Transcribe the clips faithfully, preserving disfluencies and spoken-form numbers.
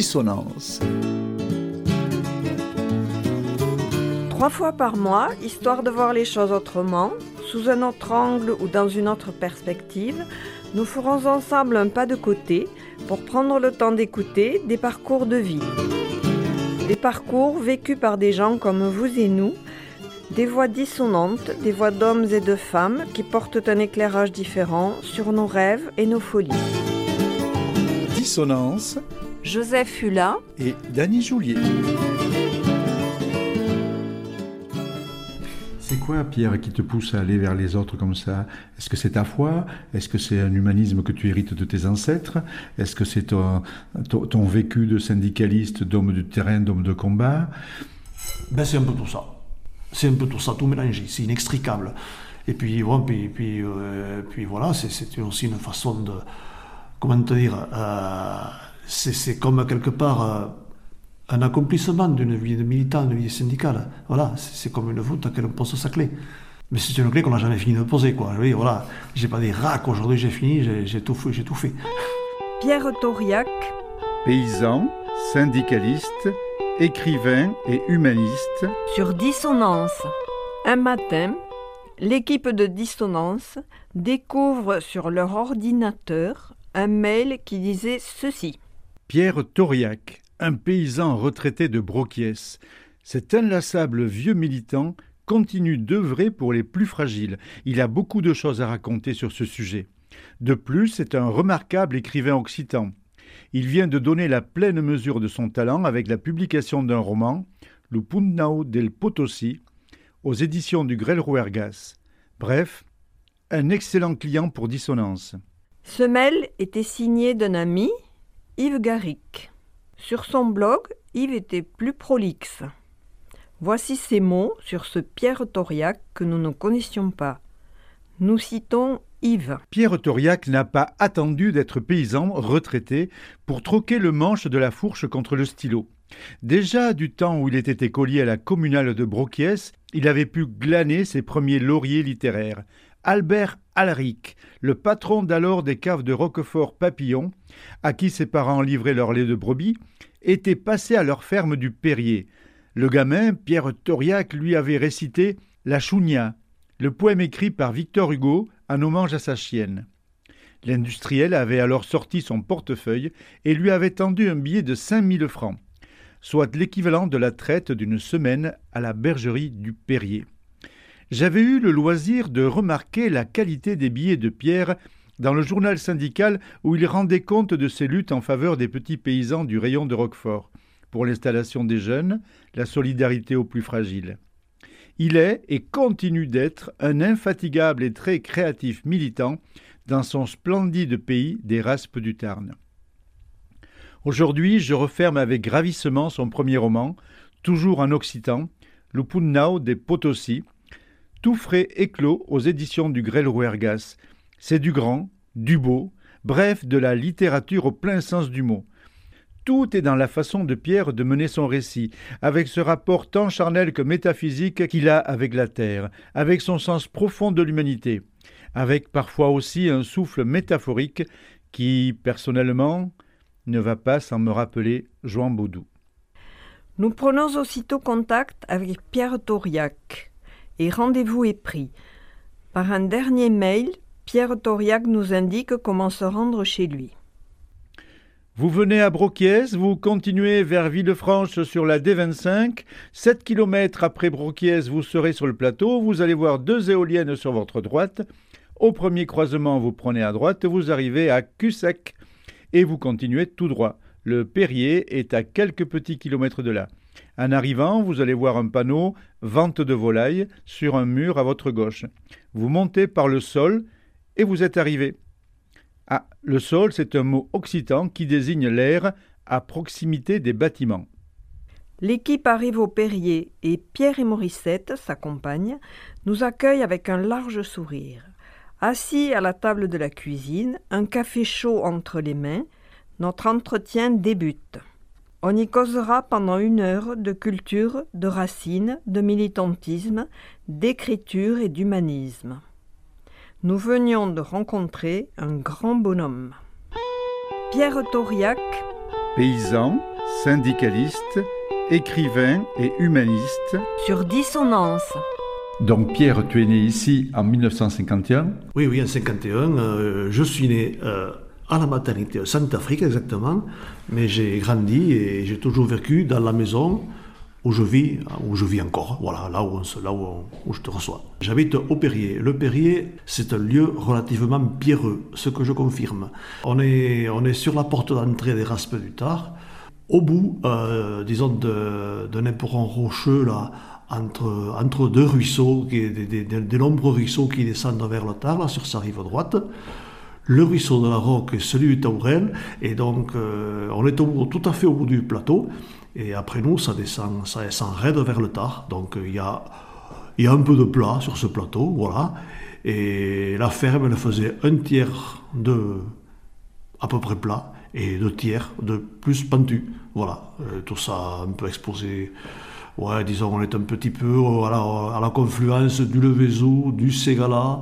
Dissonance. Trois fois par mois, histoire de voir les choses autrement, sous un autre angle ou dans une autre perspective, nous ferons ensemble un pas de côté pour prendre le temps d'écouter des parcours de vie. Des parcours vécus par des gens comme vous et nous, des voix dissonantes, des voix d'hommes et de femmes qui portent un éclairage différent sur nos rêves et nos folies. Dissonance. Joseph Hulin et Dany Joulier. C'est quoi, Pierre, qui te pousse à aller vers les autres comme ça? Est-ce que c'est ta foi? Est-ce que c'est un humanisme que tu hérites de tes ancêtres? Est-ce que c'est ton, ton, ton vécu de syndicaliste, d'homme de terrain, d'homme de combat? Ben, c'est un peu tout ça. C'est un peu tout ça, tout mélangé. C'est inextricable. Et puis, bon, puis, puis, euh, puis voilà, c'est, c'est aussi une façon de... Comment te dire euh, c'est, c'est comme quelque part... Euh, un accomplissement d'une vie de militant, d'une vie syndicale. Voilà, c'est, c'est comme une voûte à laquelle on pose sa clé. Mais c'est une clé qu'on n'a jamais fini de poser, quoi. Oui, voilà, j'ai pas des racks, aujourd'hui j'ai fini, j'ai, j'ai, tout, j'ai tout fait. Pierre Tauriac. Paysan, syndicaliste, écrivain et humaniste. Sur Dissonance. Un matin, l'équipe de Dissonance découvre sur leur ordinateur un mail qui disait ceci. Pierre Tauriac, un paysan retraité de Broquiès. Cet inlassable vieux militant continue d'œuvrer pour les plus fragiles. Il a beaucoup de choses à raconter sur ce sujet. De plus, c'est un remarquable écrivain occitan. Il vient de donner la pleine mesure de son talent avec la publication d'un roman, Le Pugnao del Potosí, aux éditions du Grel Ruergas. Bref, un excellent client pour Dissonance. Ce mail était signé d'un ami, Yves Garrick. Sur son blog, Yves était plus prolixe. Voici ces mots sur ce Pierre Tauriac que nous ne connaissions pas. Nous citons Yves. Pierre Tauriac n'a pas attendu d'être paysan retraité pour troquer le manche de la fourche contre le stylo. Déjà du temps où il était écolier à la communale de Broquiès, il avait pu glaner ses premiers lauriers littéraires. Albert Alaric, le patron d'alors des caves de Roquefort-Papillon, à qui ses parents livraient leur lait de brebis, était passé à leur ferme du Perrier. Le gamin, Pierre Tauriac, lui avait récité « La Chounia », le poème écrit par Victor Hugo en hommage à sa chienne. L'industriel avait alors sorti son portefeuille et lui avait tendu un billet de cinq mille francs, soit l'équivalent de la traite d'une semaine à la bergerie du Perrier. J'avais eu le loisir de remarquer la qualité des billets de Pierre dans le journal syndical où il rendait compte de ses luttes en faveur des petits paysans du rayon de Roquefort, pour l'installation des jeunes, la solidarité aux plus fragiles. Il est et continue d'être un infatigable et très créatif militant dans son splendide pays des Raspes du Tarn. Aujourd'hui, je referme avec gravissement son premier roman, toujours en occitan, Le Pugnao del Potosí, tout frais éclos aux éditions du Grel Ruergas. C'est du grand, du beau, bref, de la littérature au plein sens du mot. Tout est dans la façon de Pierre de mener son récit, avec ce rapport tant charnel que métaphysique qu'il a avec la terre, avec son sens profond de l'humanité, avec parfois aussi un souffle métaphorique qui, personnellement, ne va pas sans me rappeler Juan Baudou. Nous prenons aussitôt contact avec Pierre Tauriac et rendez-vous est pris. Par un dernier mail, Pierre Tauriac nous indique comment se rendre chez lui. Vous venez à Broquiès, vous continuez vers Villefranche sur la D vingt-cinq. sept kilomètres après Broquiès, vous serez sur le plateau. Vous allez voir deux éoliennes sur votre droite. Au premier croisement, vous prenez à droite, vous arrivez à Cussac et vous continuez tout droit. Le Perrier est à quelques petits kilomètres de là. En arrivant, vous allez voir un panneau « Vente de volailles » sur un mur à votre gauche. Vous montez par le sol et vous êtes arrivé. Ah, le sol, c'est un mot occitan qui désigne l'air à proximité des bâtiments. L'équipe arrive au Perrier et Pierre et Morissette, sa compagne, nous accueillent avec un large sourire. Assis à la table de la cuisine, un café chaud entre les mains, notre entretien débute. On y causera pendant une heure de culture, de racines, de militantisme, d'écriture et d'humanisme. Nous venions de rencontrer un grand bonhomme. Pierre Tauriac, paysan, syndicaliste, écrivain et humaniste. Sur Dissonance. Donc Pierre, tu es né ici en mille neuf cent cinquante et un. Oui, oui, en cinquante et un. Euh, je suis né euh, à la maternité de Saint-Afrique exactement, mais j'ai grandi et j'ai toujours vécu dans la maison où je vis, où je vis encore, voilà, là où, on se, là où, on, où je te reçois. J'habite au Périer. Le Périer, c'est un lieu relativement pierreux, ce que je confirme. On est, on est sur la porte d'entrée des Raspes du Tard, au bout, euh, disons, de, d'un éperon rocheux, là, entre, entre deux ruisseaux, des, des, des, des nombreux ruisseaux qui descendent vers le Tard, là, sur sa rive droite. Le ruisseau de la Roque et celui du Taurel, et donc euh, on est au, tout à fait au bout du plateau. Et après nous, ça descend, ça descend raide vers le Tard. Donc il y a, il y a un peu de plat sur ce plateau, voilà. Et la ferme, elle faisait un tiers de à peu près plat et deux tiers de plus pentu. Voilà, euh, tout ça un peu exposé. Ouais, disons, on est un petit peu à la, à la confluence du Levezou, du Ségala.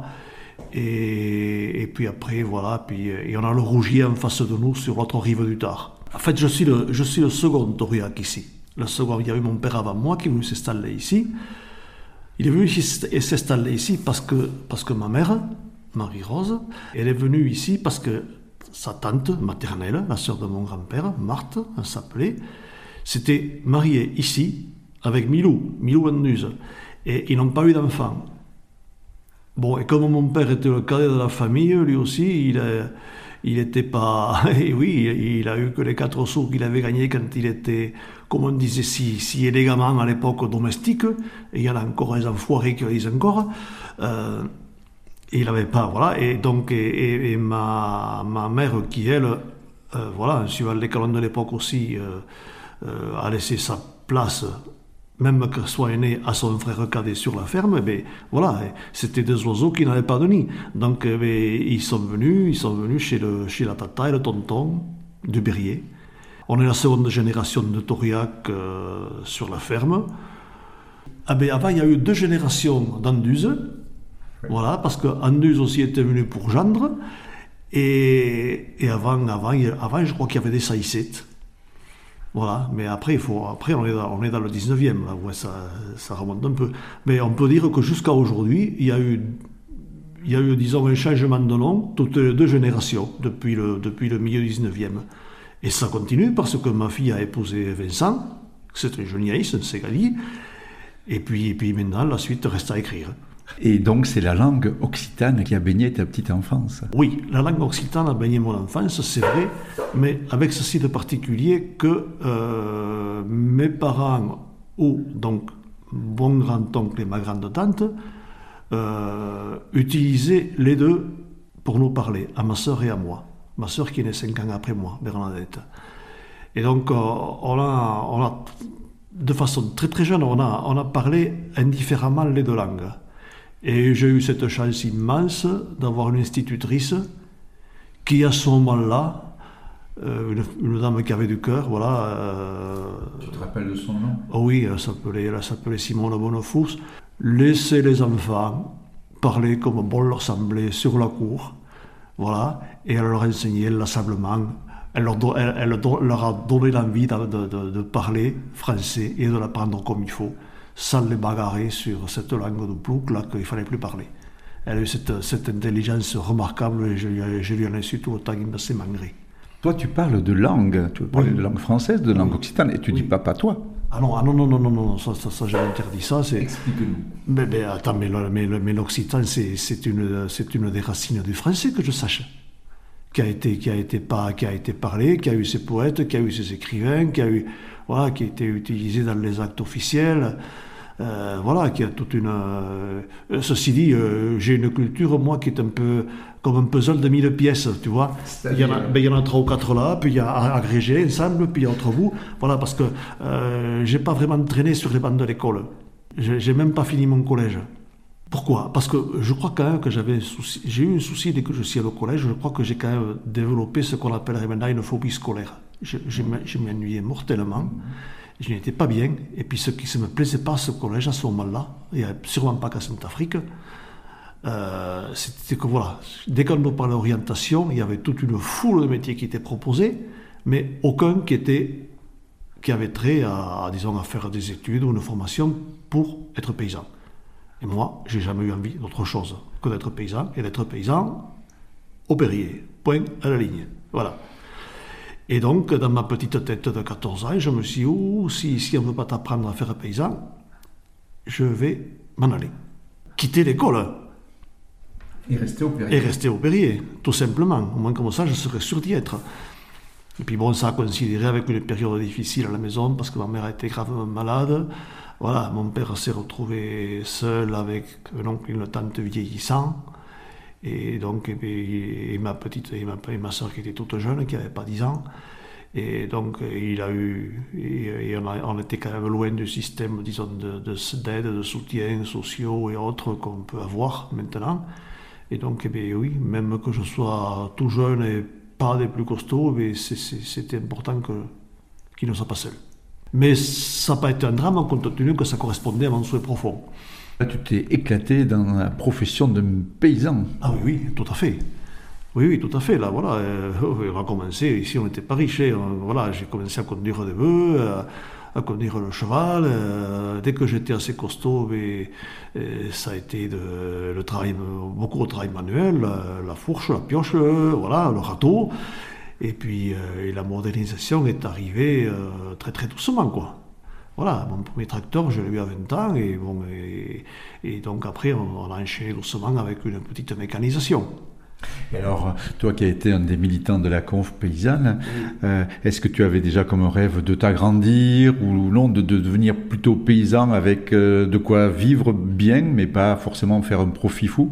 Et, et puis après, voilà, puis, et on a le Rougier en face de nous sur l'autre rive du Tard. En fait, je suis le, je suis le second Aurillac ici. Le second, il y a eu mon père avant moi qui est venu s'installer ici. Il est venu s'installer ici parce que, parce que ma mère, Marie-Rose, elle est venue ici parce que sa tante maternelle, la sœur de mon grand-père, Marthe, elle s'appelait, s'était mariée ici avec Milou, Milou Anduse. Et ils n'ont pas eu d'enfant. Bon, et comme mon père était le cadet de la famille, lui aussi, il a... Il n'était pas... Et oui, il a eu que les quatre sous qu'il avait gagnés quand il était, comme on disait si, si élégamment à l'époque, domestique. Et il y en a encore des enfoirés qui le disent encore. Euh, et il n'avait pas... Voilà. Et donc, et, et, et ma, ma mère, qui elle, euh, voilà, suivant les canons de l'époque aussi, euh, euh, a laissé sa place... Même que soit né à son frère cadet sur la ferme, ben voilà, c'était des oiseaux qui n'avaient pas de nid. Donc ben, ils sont venus, ils sont venus chez, le, chez la tata et le tonton du Berrier. On est la seconde génération de Taurillac euh, sur la ferme. Ah ben, avant, il y a eu deux générations d'Anduze, oui. Voilà, parce qu'Anduze aussi était venu pour gendre. Et, et avant, avant, avant, je crois qu'il y avait des Saïcettes. Voilà, mais après, il faut, après on, est dans, on est dans le dix-neuvième, là, où ça, ça remonte un peu. Mais on peut dire que jusqu'à aujourd'hui, il y a eu, il y a eu disons, un changement de nom toutes les deux générations, depuis le, depuis le milieu du dix-neuvième. Et ça continue parce que ma fille a épousé Vincent, c'est un génialiste, un Ségali, et puis, et puis maintenant, la suite reste à écrire. Et donc, c'est la langue occitane qui a baigné ta petite enfance. Oui, la langue occitane a baigné mon enfance, c'est vrai, mais avec ceci de particulier que euh, mes parents, ou donc mon grand-oncle et ma grande-tante, euh, utilisaient les deux pour nous parler, à ma sœur et à moi. Ma sœur qui est née cinq ans après moi, Bernadette. Et donc, euh, on, a, on a, de façon très très jeune, on a, on a parlé indifféremment les deux langues. Et j'ai eu cette chance immense d'avoir une institutrice qui, à ce moment-là, euh, une, une dame qui avait du cœur, voilà... Euh, tu te rappelles de son nom? Oh oui, elle s'appelait, elle s'appelait Simone Bonnefous. Laisser les enfants parler comme bon leur semblait sur la cour, voilà, et elle leur enseignait inlassablement, elle leur, elle, elle leur a donné l'envie de, de, de, de parler français et de l'apprendre comme il faut, sans les bagarrer sur cette langue de plouc là qu'il ne fallait plus parler. Elle a eu cette, cette intelligence remarquable et je, je lui en ai su tout autant immensément gré. Toi, tu parles de langue, tu parles oui. de langue française, de langue oui. occitane, et tu oui. dis pas patois. Ah non, ah non, non, non, non, non, ça, ça, ça j'ai interdit ça. C'est... Explique-nous. Mais, mais attends, mais, le, mais, le, mais l'occitan, c'est, c'est, une, c'est une des racines du français que je sache, qui a été, qui a été, pas, qui a été parlé, qui a eu ses poètes, qui a eu ses écrivains, qui a eu, voilà, qui a été utilisé dans les actes officiels. Euh, voilà, qui a toute une... Euh, ceci dit, euh, j'ai une culture, moi, qui est un peu comme un puzzle de mille pièces, tu vois. Il y, en a, ben, il y en a trois ou quatre là, puis il y a agrégé ensemble, puis il y a autre bout. Voilà, parce que euh, j'ai pas vraiment traîné sur les bancs de l'école. J'ai, j'ai même pas fini mon collège. Pourquoi? Parce que je crois quand même que j'avais un souci, j'ai eu un souci dès que je suis allé au collège, je crois que j'ai quand même développé ce qu'on appellerait maintenant une phobie scolaire. Je, je, je m'ennuyais mortellement. Je n'étais pas bien, et puis ce qui ne me plaisait pas à ce collège à ce moment-là, et sûrement pas qu'à Saint-Afrique, euh, c'était que voilà, dès qu'on nous parlait d'orientation, il y avait toute une foule de métiers qui étaient proposés, mais aucun qui était qui avait trait à, à, disons, à faire des études ou une formation pour être paysan. Et moi, j'ai jamais eu envie d'autre chose que d'être paysan, et d'être paysan au Périer, point à la ligne. Voilà. Et donc, dans ma petite tête de quatorze ans, je me suis dit, oh, si, si on ne veut pas t'apprendre à faire paysan, je vais m'en aller. Quitter l'école. Et rester au Périer. Et rester au Périer, tout simplement. Au moins comme ça, je serais sûr d'y être. Et puis bon, ça a coïncidé avec une période difficile à la maison, parce que ma mère était gravement malade. Voilà, mon père s'est retrouvé seul avec un oncle et une tante vieillissant. Et donc, et, et ma petite, et ma, et ma soeur qui était toute jeune, qui n'avait pas dix ans. Et donc, il a eu, et, et on, a, on était quand même loin du système, disons, de, de, d'aide, de soutien sociaux et autres qu'on peut avoir maintenant. Et donc, eh bien, oui, même que je sois tout jeune et pas des plus costauds, mais c'est, c'est, c'était important que, qu'il ne soit pas seul. Mais ça n'a pas été un drame, compte tenu que ça correspondait à mon souhait profond. Là, tu t'es éclaté dans la profession de paysan. Ah oui, oui, tout à fait. Oui, oui, tout à fait. Là, voilà, euh, on a commencé, ici on n'était pas riche. Voilà, j'ai commencé à conduire des bœufs, à, à conduire le cheval. Euh, dès que j'étais assez costaud, mais, euh, ça a été de, le travail, beaucoup de travail manuel, la, la fourche, la pioche, euh, voilà, le râteau. Et puis euh, et la modernisation est arrivée euh, très très doucement, quoi. Voilà, mon premier tracteur, je l'ai eu à vingt ans, et, bon, et, et donc après, on, on a enchaîné doucement avec une petite mécanisation. Et alors, toi qui as été un des militants de la conf paysanne, oui. euh, est-ce que tu avais déjà comme rêve de t'agrandir ou non, de, de devenir plutôt paysan avec euh, de quoi vivre bien, mais pas forcément faire un profit fou ?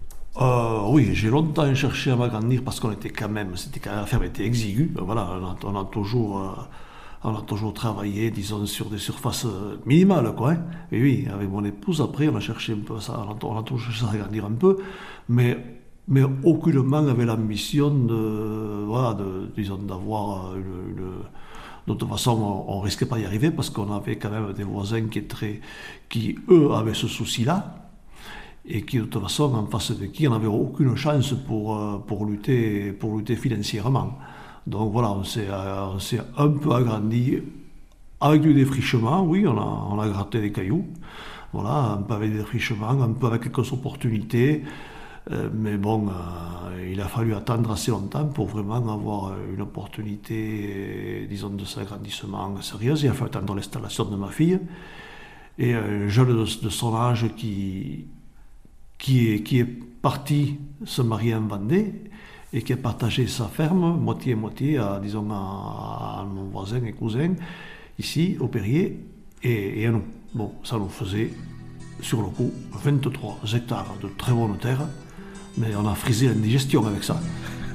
Euh, oui, j'ai longtemps cherché à m'agrandir parce qu'on était quand même, c'était quand même, la ferme était exiguë. Voilà, on a, on a toujours, euh, on a toujours travaillé, disons, sur des surfaces minimales, quoi. Hein. Et oui, avec mon épouse, après, on a cherché un peu ça, on a, on a toujours cherché à s'agrandir un peu, mais, mais aucunement avec l'ambition de, voilà, de, disons, d'avoir une, une de toute façon, on, on risquait pas d'y arriver parce qu'on avait quand même des voisins qui étaient, qui eux avaient ce souci-là. Et qui, de toute façon, en face de qui on n'avait aucune chance pour, pour, lutter, pour lutter financièrement. Donc voilà, on s'est, on s'est un peu agrandi avec du défrichement, oui, on a, on a gratté des cailloux, voilà, un peu avec des défrichements, un peu avec quelques opportunités, euh, mais bon, euh, il a fallu attendre assez longtemps pour vraiment avoir une opportunité, disons, de cet agrandissement sérieuse. Il a fallu attendre l'installation de ma fille, et un jeune de, de son âge qui... Qui est, qui est parti se marier en Vendée et qui a partagé sa ferme, moitié-moitié, à, disons, à, à mon voisin et cousin, ici, au Périer, et, et à nous. Bon, ça nous faisait, sur le coup, vingt-trois hectares de très bonne terre, mais on a frisé l'indigestion avec ça.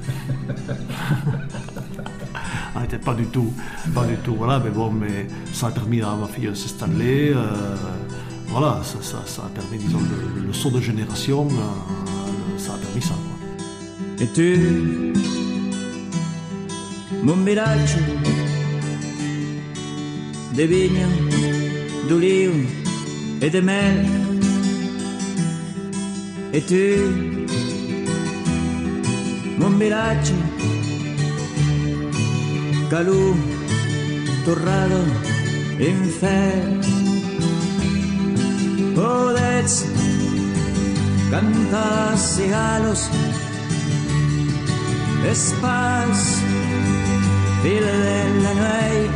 On n'était pas du tout, pas du tout, voilà, mais bon, mais ça a permis à ma fille de s'installer. Euh, Voilà, ça, ça, ça a permis, disons, le, le saut de génération, euh, ça a permis ça, quoi. Et tu, mon village, de vignes, d'olives et de mel. Et tu, mon village, calú, torrado, infer. Podets cantar cigalos, espais, fil de la nuit,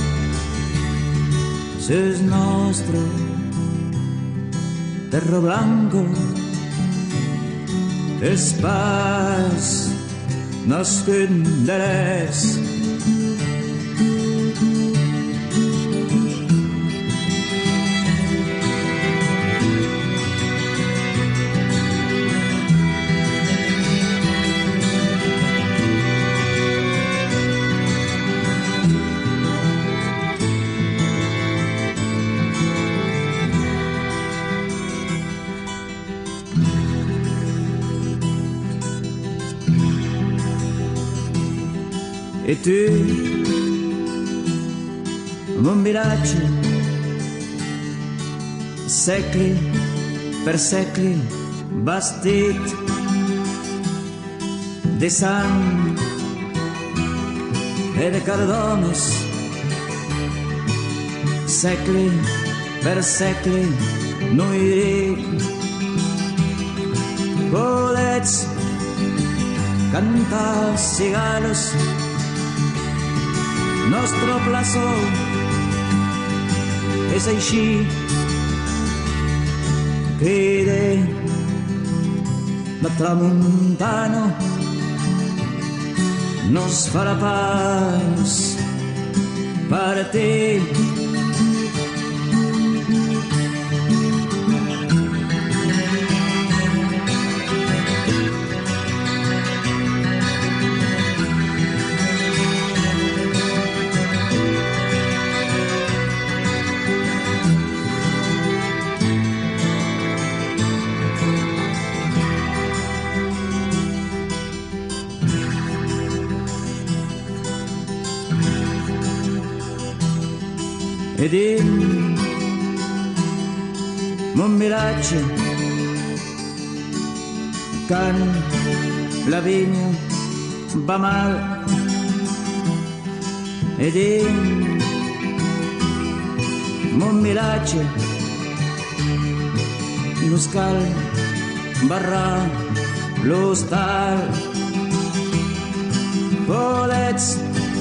sus nostre terro blanco, espais, nascut d'eres. E tu, mon village, secli per secli, bastit de sang e de cardones, secoli per secoli noi volets cantar cigalos nostre plaçó és així cride la tramuntana no es farà pas per ti. Ed in mon miratge quan la vinya va mal ed in mon miratge no es cal barrar l'hostal volets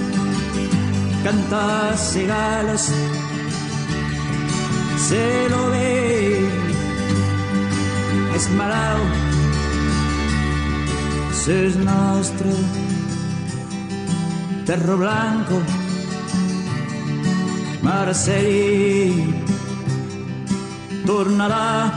cantar cigales se lo ve esmerau s'és nostre terro blanco Marceli tornarà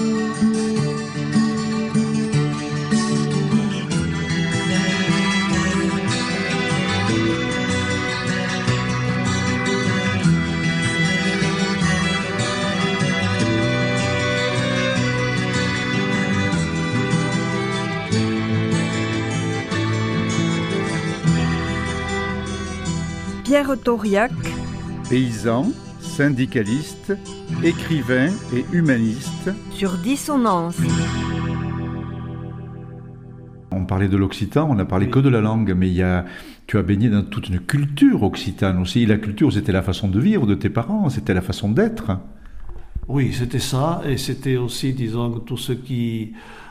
Pierre Tauriac, Paysan, syndicaliste, écrivain et humaniste. Sur Dissonance. On parlait de l'occitan, on n'a parlé que de la langue, mais il y a, tu as baigné dans toute une culture occitane aussi. La culture, c'était la façon de vivre de tes parents, c'était la façon d'être. Oui, c'était ça, et c'était aussi, disons, tout ce qui...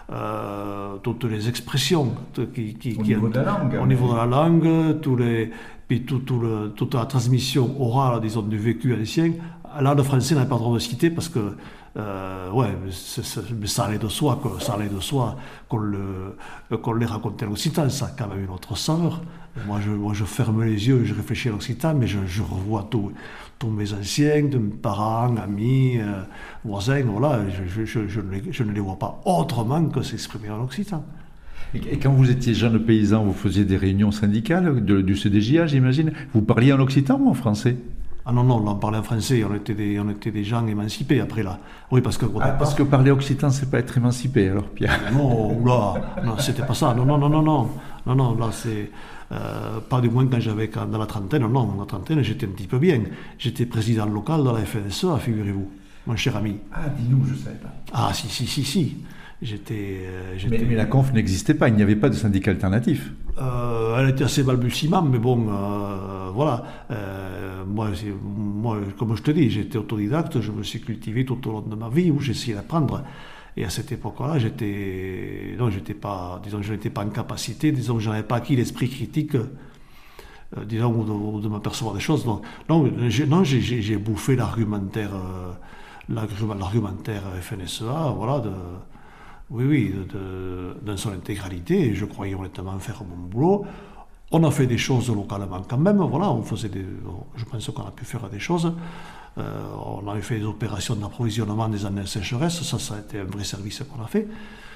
Euh, toutes les expressions qui, qui, au, qui niveau, de la langue, au niveau de la langue, tous les, puis tout, tout le, toute la transmission orale, disons, du vécu ancien. Là, le français n'a pas le droit de citer parce que, euh, ouais, c'est, c'est, ça allait de soi, quoi, ça allait de soi qu'on, le, qu'on les racontait à l'occitan, ça a quand même une autre saveur. Moi je, moi, je ferme les yeux, je réfléchis à l'occitan, mais je, je revois tout, tous mes anciens, de mes parents, amis, euh, voisins, voilà, je, je, je, ne les, je ne les vois pas autrement que s'exprimer en occitan. Et quand vous étiez jeune paysan, vous faisiez des réunions syndicales de, du C D J A, j'imagine. Vous parliez en occitan ou en français ? Ah non, non, on parlait en français, on était des, on était des gens émancipés après là. Oui, parce que... Ah, parce que parler occitan, c'est pas être émancipé, alors Pierre. Non, oula, non, c'était pas ça, non, non, non, non, non, non, non, là c'est... Euh, pas du moins quand j'avais quand, dans la trentaine, non, dans la trentaine j'étais un petit peu bien. J'étais président local de la F N S E, figurez-vous, mon cher ami. Ah, dis-nous, je ne savais pas. Ah, si, si, si, si. J'étais, euh, j'étais... Mais, mais la conf n'existait pas, il n'y avait pas de syndicat alternatif. Euh, elle était assez balbutiement, mais bon, euh, voilà. Euh, moi, moi, comme je te dis, j'étais autodidacte, je me suis cultivé tout au long de ma vie, où j'essayais d'apprendre. Et à cette époque-là, j'étais, non, j'étais pas, disons, je n'étais pas en capacité, disons, je n'avais pas acquis l'esprit critique, euh, disons, ou de, ou de m'apercevoir des choses. Donc, non, j'ai, non, j'ai, j'ai bouffé l'argumentaire, euh, l'argumentaire F N S E A, voilà, de, oui, oui, de, de, dans son intégralité. Et je croyais honnêtement faire mon boulot. On a fait des choses localement quand même, voilà, on faisait des, je pense qu'on a pu faire des choses. Euh, on avait fait des opérations d'approvisionnement des années sécheresse, ça, ça a été un vrai service qu'on a fait.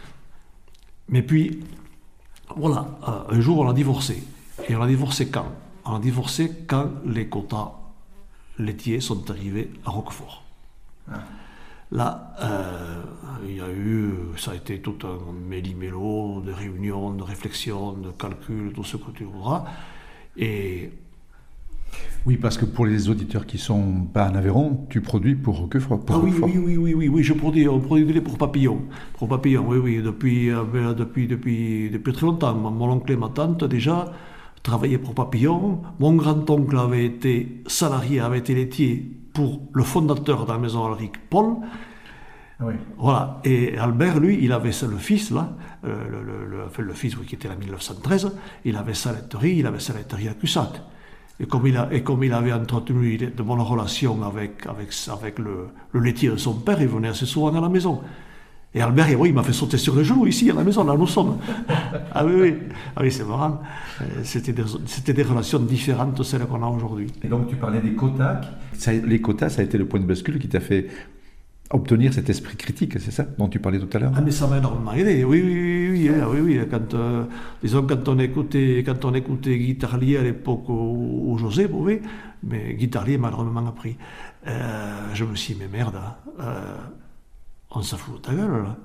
Mais puis, voilà, euh, un jour on a divorcé. Et on a divorcé quand ? On a divorcé quand les quotas laitiers sont arrivés à Roquefort. Ah. Là, euh, il y a eu, ça a été tout un méli-mélo de réunions, de réflexions, de calculs, tout ce que tu voudras. Et... Oui, parce que pour les auditeurs qui ne sont pas en Aveyron, tu produis pour Roquefort. Pour ah oui, Roquefort. oui, oui, oui, oui, oui, je produis, on produit du lait pour Papillon. Pour Papillon, oui, oui, depuis, euh, depuis, depuis, depuis très longtemps. Mon oncle et ma tante, déjà, travaillaient pour Papillon. Mon grand-oncle avait été salarié, avait été laitier pour le fondateur de la maison Alric, Paul. Oui. Voilà. Et Albert, lui, il avait ça, le fils, là, le, le, le, enfin, le fils oui, qui était là en mille neuf cent treize, il avait sa laiterie, il avait sa laiterie à Cussac. Et comme il, a, et comme il avait entretenu de bonnes relations avec, avec, avec le, le laitier de son père, il venait assez souvent à la maison. Et Albert, oui, il m'a fait sauter sur les genoux ici, à la maison, là où nous sommes. Ah oui, oui, ah oui c'est marrant. C'était des, c'était des relations différentes de celles qu'on a aujourd'hui. Et donc tu parlais des quotas. Ça, les quotas, ça a été le point de bascule qui t'a fait obtenir cet esprit critique, c'est ça dont tu parlais tout à l'heure? Ah mais ça m'a énormément aidé, oui, oui, oui, oui, oui, oui. Quand, euh, disons, quand on écoutait, quand on écoutait Guittarlier à l'époque où, où José pouvait, mais Guittarlier m'a énormément appris. Euh, je me suis dit, mais merde, euh, on s'en fout de ta gueule, là.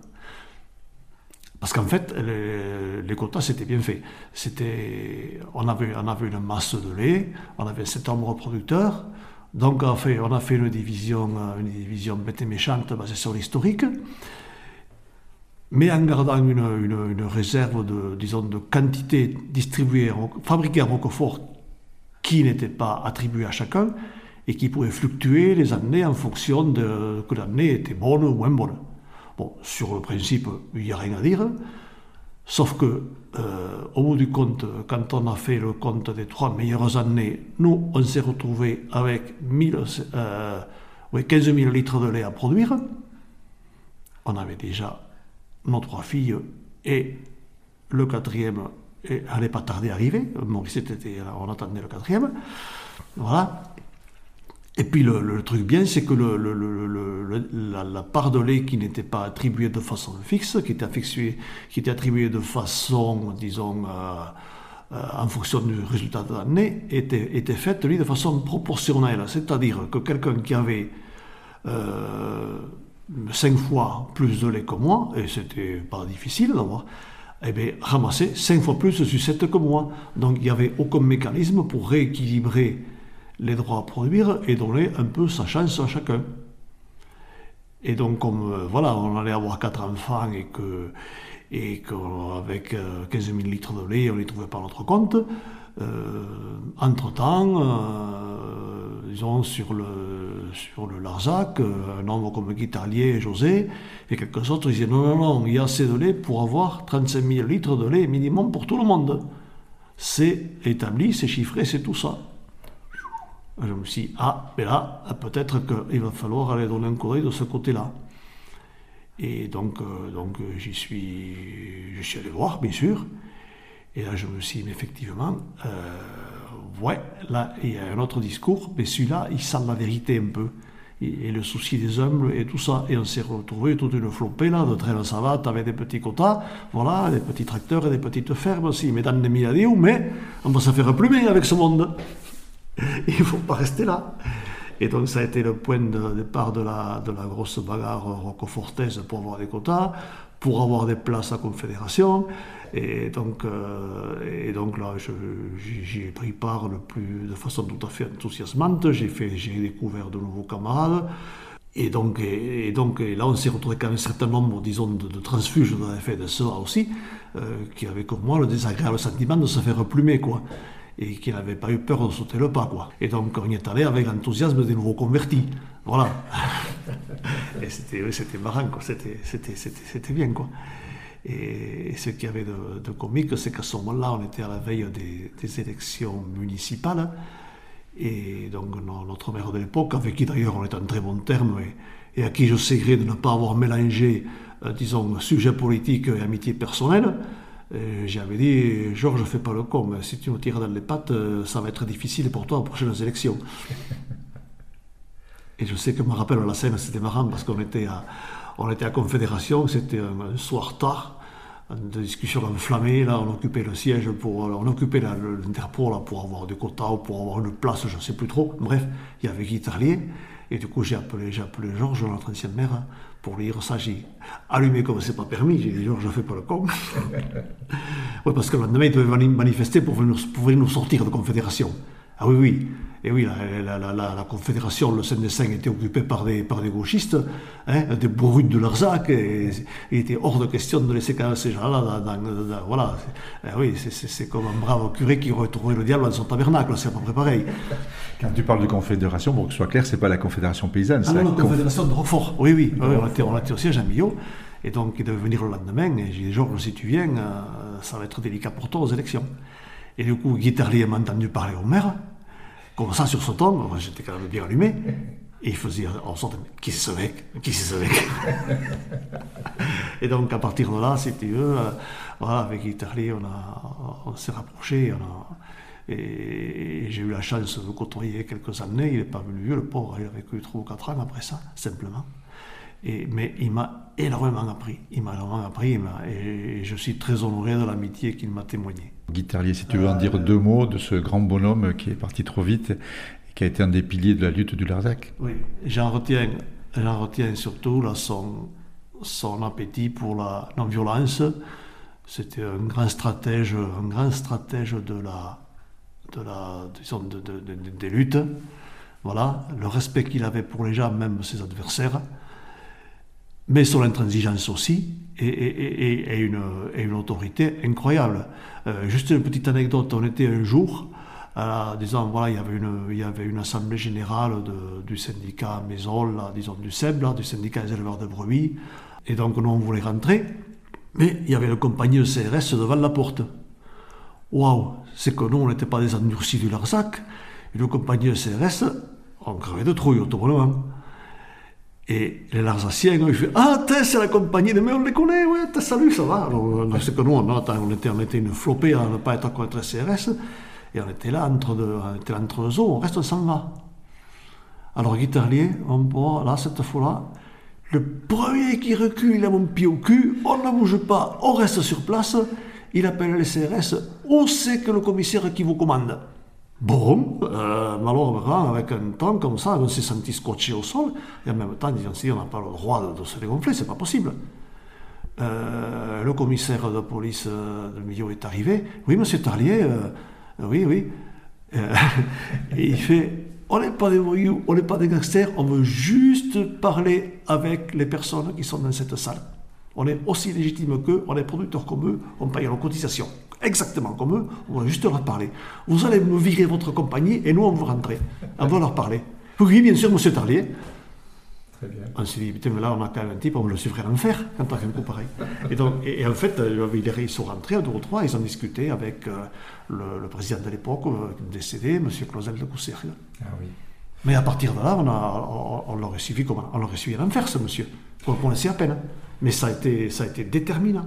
Parce qu'en fait, les, les quotas, c'était bien fait. C'était, on avait, on avait une masse de lait, on avait sept hommes reproducteurs. Donc, on a fait, on a fait une division, une division bête et méchante basée sur l'historique, mais en gardant une, une, une réserve de, disons, de quantité distribuée, fabriquée à Roquefort, qui n'était pas attribuée à chacun, et qui pouvait fluctuer les années en fonction de que l'année était bonne ou moins bonne. Bon, sur le principe, il n'y a rien à dire, sauf que, euh, au bout du compte, quand on a fait le compte des trois meilleures années, nous, on s'est retrouvés avec mille, euh, oui, quinze mille litres de lait à produire. On avait déjà nos trois filles et le quatrième n'allait pas tarder à arriver. Maurice était là, on attendait le quatrième. Voilà. Et puis le, le truc bien, c'est que le, le, le, le, la, la part de lait qui n'était pas attribuée de façon fixe, qui était, affectuée, qui était attribuée de façon, disons, euh, euh, en fonction du résultat de l'année, était, était faite, lui, de façon proportionnelle. C'est-à-dire que quelqu'un qui avait euh, cinq fois plus de lait que moi, et c'était pas difficile d'avoir, eh bien, ramassait cinq fois plus de sucettes que moi. Donc il n'y avait aucun mécanisme pour rééquilibrer les droits à produire et donner un peu sa chance à chacun. Et donc, comme euh, voilà, on allait avoir quatre enfants et que, et qu'avec euh, quinze mille litres de lait, on ne les trouvait pas à notre compte, euh, entre-temps, euh, disons, sur le, sur le Larzac, euh, un homme comme Guittarlier et José, et quelques autres, ils disaient non, non, non, il y a assez de lait pour avoir trente-cinq mille litres de lait minimum pour tout le monde. C'est établi, c'est chiffré, c'est tout ça. Je me suis dit, ah, mais là, peut-être qu'il va falloir aller donner un coup d'œil de ce côté-là. Et donc, euh, donc j'y suis, je suis allé voir, bien sûr. Et là, je me suis dit, mais effectivement, euh, ouais, là, il y a un autre discours, mais celui-là, il sent la vérité un peu. Et, et le souci des humbles et tout ça. Et on s'est retrouvé toute une flopée, là, de traînes savates avec des petits quotas, voilà, des petits tracteurs et des petites fermes aussi. Mais dans les milliardaires, mais on va se faire plumer avec ce monde. Il ne faut pas rester là. Et donc ça a été le point de départ de la, de la grosse bagarre roquefortaise pour avoir des quotas, pour avoir des places à Confédération. Et donc, euh, et donc là, je, j'y ai pris part le plus, de façon tout à fait enthousiasmante. J'ai, fait, j'ai découvert de nouveaux camarades. Et donc, et, et donc et là, on s'est retrouvé quand même un certain nombre, disons, de, de transfuges de la F D S E A aussi, euh, qui avaient comme moi le désagréable sentiment de se faire plumer, quoi. Et qui n'avait pas eu peur de sauter le pas, quoi. Et donc on y est allé avec l'enthousiasme des nouveaux convertis. Voilà. Et c'était, c'était marrant, quoi. C'était, c'était, c'était, c'était bien, quoi. Et, et ce qu'il y avait de, de comique, c'est qu'à ce moment-là, on était à la veille des, des élections municipales. Et donc notre maire de l'époque, avec qui d'ailleurs on est en très bon terme, et, et à qui je sais gré de ne pas avoir mélangé, euh, disons, sujet politique et amitié personnelle, Et j'avais dit, Georges, fais pas le con, mais si tu me tires dans les pattes, ça va être difficile pour toi aux prochaines élections. Et je sais que je me rappelle la scène, c'était marrant parce qu'on était à, on était à Confédération, c'était un, un soir tard, de discussion enflammée, là on occupait le siège, pour, on occupait la, l'Interpol là, pour avoir des quotas ou pour avoir une place, je ne sais plus trop. Bref, il y avait Guittarlier, et du coup j'ai appelé, j'ai appelé Georges, notre ancienne mère, pour lui dire ça. J'ai allumé comme c'est pas permis, j'ai dit Georges, je fais pas le con. Oui, parce que le lendemain il devait manifester pour venir, pour venir nous sortir de Confédération. Ah oui, oui. Et oui, la, la, la, la Confédération, le Saint-Dessin était occupé par des, par des gauchistes, hein, des bourrus de Larzac, et il était hors de question de laisser quand même ces gens-là dans, dans, dans, voilà. Eh oui, c'est, c'est, c'est comme un brave curé qui aurait trouvé le diable dans son tabernacle, c'est à peu près pareil. Quand tu parles de Confédération, pour que ce soit clair, c'est pas la Confédération paysanne, ah c'est non, la la conf... Confédération de Roquefort. Oui, oui, oui, on était, on était aussi à Jean-Millot, et donc il devait venir le lendemain, et j'ai dit, Georges, si tu viens, euh, ça va être délicat pour toi aux élections. Et du coup, Guy Tarlier m'a entendu parler au maire, comme ça sur ce ton, moi, j'étais quand même bien allumé, et il faisait en sorte, qui c'est ce mec, qui c'est ce mec. Et donc à partir de là, si tu veux, euh, voilà, avec Guy Tarlier, on, a, on s'est rapprochés, on a, et, et j'ai eu la chance de côtoyer quelques années, il n'est pas venu vieux, le pauvre, il a vécu trois ou quatre ans après ça, simplement. Et, mais il m'a énormément appris, il m'a énormément appris, il m'a, et, et je suis très honoré de l'amitié qu'il m'a témoignée. Guy Tarlier, si tu veux en dire deux mots de ce grand bonhomme qui est parti trop vite et qui a été un des piliers de la lutte du Larzac. Oui, j'en retiens, j'en retiens surtout là, son, son appétit pour la non-violence. C'était un grand stratège, un grand stratège de la, de la, disons, de, de, de, de, des luttes. Voilà, le respect qu'il avait pour les gens, même ses adversaires, mais son intransigeance aussi, et, et, et, et, une, et une autorité incroyable. Euh, juste une petite anecdote, on était un jour, euh, disons, voilà, il y avait une, il y avait une assemblée générale de, du syndicat Maison, là, disons, du S E B, là, du syndicat des éleveurs de brebis, et donc nous on voulait rentrer, mais il y avait le compagnie de C R S devant la porte. Waouh, c'est que nous on n'était pas des endurcis du Larzac, et le compagnie de C R S, on crevait de trouille autrement. Et les Larzaciens, ils font « Ah, t'es, c'est la compagnie de... Mais on les connaît, ouais, t'es, salut, ça va ?» Alors, c'est que nous, on, on, était, on était une flopée à ne pas être contre les C R S, et on était là, entre deux, on était là entre deux eaux, on reste, on s'en va. Alors, Guy Tarlier, on voit, là, cette fois-là, le premier qui recule, il a mon pied au cul, on ne bouge pas, on reste sur place, il appelle les C R S, où c'est que le commissaire qui vous commande ? Bon, euh, malheureusement, avec un temps comme ça, on s'est senti scotché au sol, et en même temps, disons, si on n'a pas le droit de, de se dégonfler, c'est pas possible. Euh, le commissaire de police euh, de Millau est arrivé. Oui, monsieur Tarlier, euh, oui, oui. Euh, et il fait, on n'est pas des voyous, on n'est pas des gangsters, on veut juste parler avec les personnes qui sont dans cette salle. On est aussi légitime qu'eux, on est producteurs comme eux, on paye nos cotisations. Exactement comme eux, on va juste leur parler. Vous allez me virer votre compagnie et nous, on va rentrer. On va leur parler. Oui, bien sûr, monsieur Tarlier. Très bien. On s'est dit, putain, mais là, on a quand même un type, on le suivrait l'enfer quand on fait un coup pareil. Et, donc, et, et en fait, ils sont rentrés, deux ou trois, ils ont discuté avec euh, le, le président de l'époque, euh, décédé, monsieur Clausel de Coussergue. Ah oui. Mais à partir de là, on, a, on, on l'aurait suivi comment ? On l'aurait suivi l'enfer, ce monsieur. On le connaissait à peine. Mais ça a été, ça a été déterminant.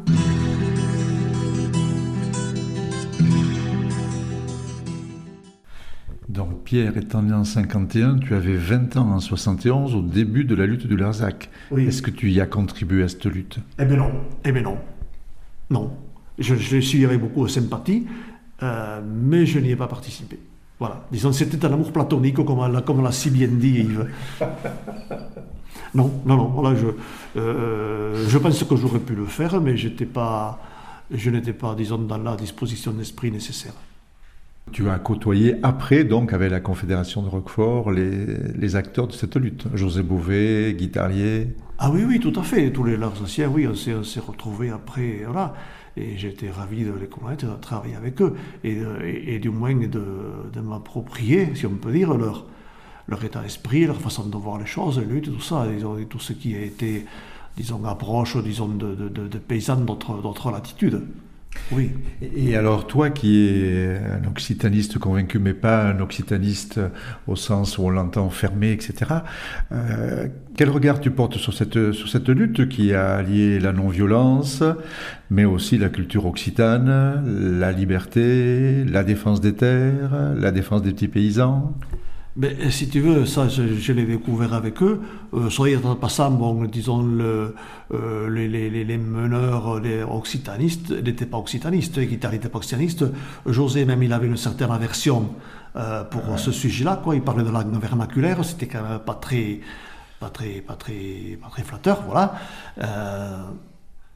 Donc Pierre, étant né en cinquante et un, tu avais vingt ans en soixante et onze, au début de la lutte du Larzac. Oui. Est-ce que tu y as contribué à cette lutte ? Eh bien non, eh bien non. Non. Je, je suis avec beaucoup de sympathie, euh, mais je n'y ai pas participé. Voilà. Disons, c'était un amour platonique, comme, comme l'a si bien dit Yves. Non, non, non. Voilà, je, euh, je pense que j'aurais pu le faire, mais j'étais pas, je n'étais pas, disons, dans la disposition d'esprit nécessaire. Tu as côtoyé après, donc, avec la Confédération de Roquefort, les, les acteurs de cette lutte. José Bouvet, Guy Tarlier. Ah oui, oui, tout à fait. Tous les Larzaciens, oui, on s'est, on s'est retrouvés après, voilà. Et j'étais ravi de les connaître, de travailler avec eux. Et, et, et du moins de, de m'approprier, si on peut dire, leur, leur état d'esprit, leur façon de voir les choses, la lutte, tout ça, disons, et tout ce qui a été, disons, approche, disons, de, de, de, de paysans d'autres, d'autres latitudes. Oui. Et alors, toi qui es un occitaniste convaincu, mais pas un occitaniste au sens où on l'entend fermé, et cetera, euh, quel regard tu portes sur cette, sur cette lutte qui a allié la non-violence, mais aussi la culture occitane, la liberté, la défense des terres, la défense des petits paysans ? Mais si tu veux, ça, je, je l'ai découvert avec eux. Euh, soyez en passant, bon, disons, le, euh, les, les, les meneurs, les occitanistes, n'étaient pas occitanistes, les guitaristes n'étaient pas occitaniste. José, même, il avait une certaine aversion euh, pour ouais. ce sujet-là, quoi. Il parlait de langue vernaculaire, c'était quand même pas très, pas très, pas très, pas très flatteur, voilà. Euh,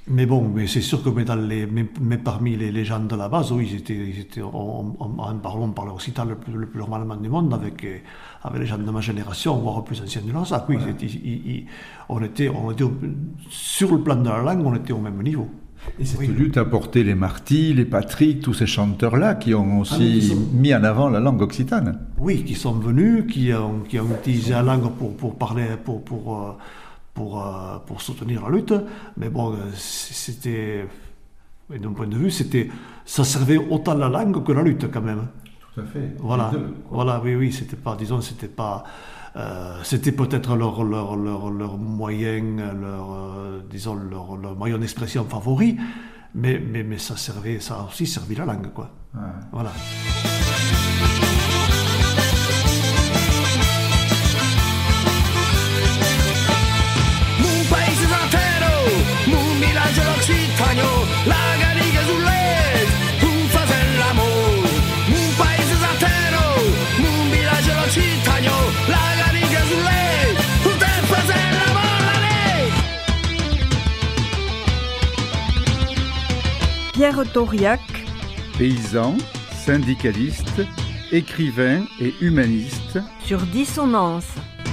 Mais bon, mais c'est sûr que mais dans les, mais, mais parmi les, les gens de la base, oui, ils étaient, ils étaient, on, on, on, parle, on parlait occitan le plus, le plus normalement du monde avec, avec les gens de ma génération, voire plus anciens du Lanzac. Oui, voilà. ils, ils, ils, on était, on était, sur le plan de la langue, on était au même niveau. Et cette oui. lutte a porté les Marty, les Patrick, tous ces chanteurs-là qui ont aussi ah, oui, qui sont... mis en avant la langue occitane. Oui, qui sont venus, qui ont, qui ont utilisé la langue pour, pour parler, pour, pour, euh, pour, euh, pour soutenir la lutte. Mais bon, c'était, d'un point de vue, c'était, ça servait autant la langue que la lutte quand même. Tout à fait. Voilà, deux, voilà, oui, oui, c'était pas, disons, c'était pas. Euh, c'était peut-être leur, leur, leur, leur moyen, leur, euh, disons, leur, leur moyen d'expression favori, mais, mais, mais ça, servait, ça a aussi servi la langue, quoi. Ouais. Voilà. Mon paese intero, mon village l'Occitano, la garriga sul letto, un fazel l'amore. Mon paese intero, mon village l'Occitano, la Pierre Tauriac, paysan, syndicaliste, écrivain et humaniste. Sur Dissonance.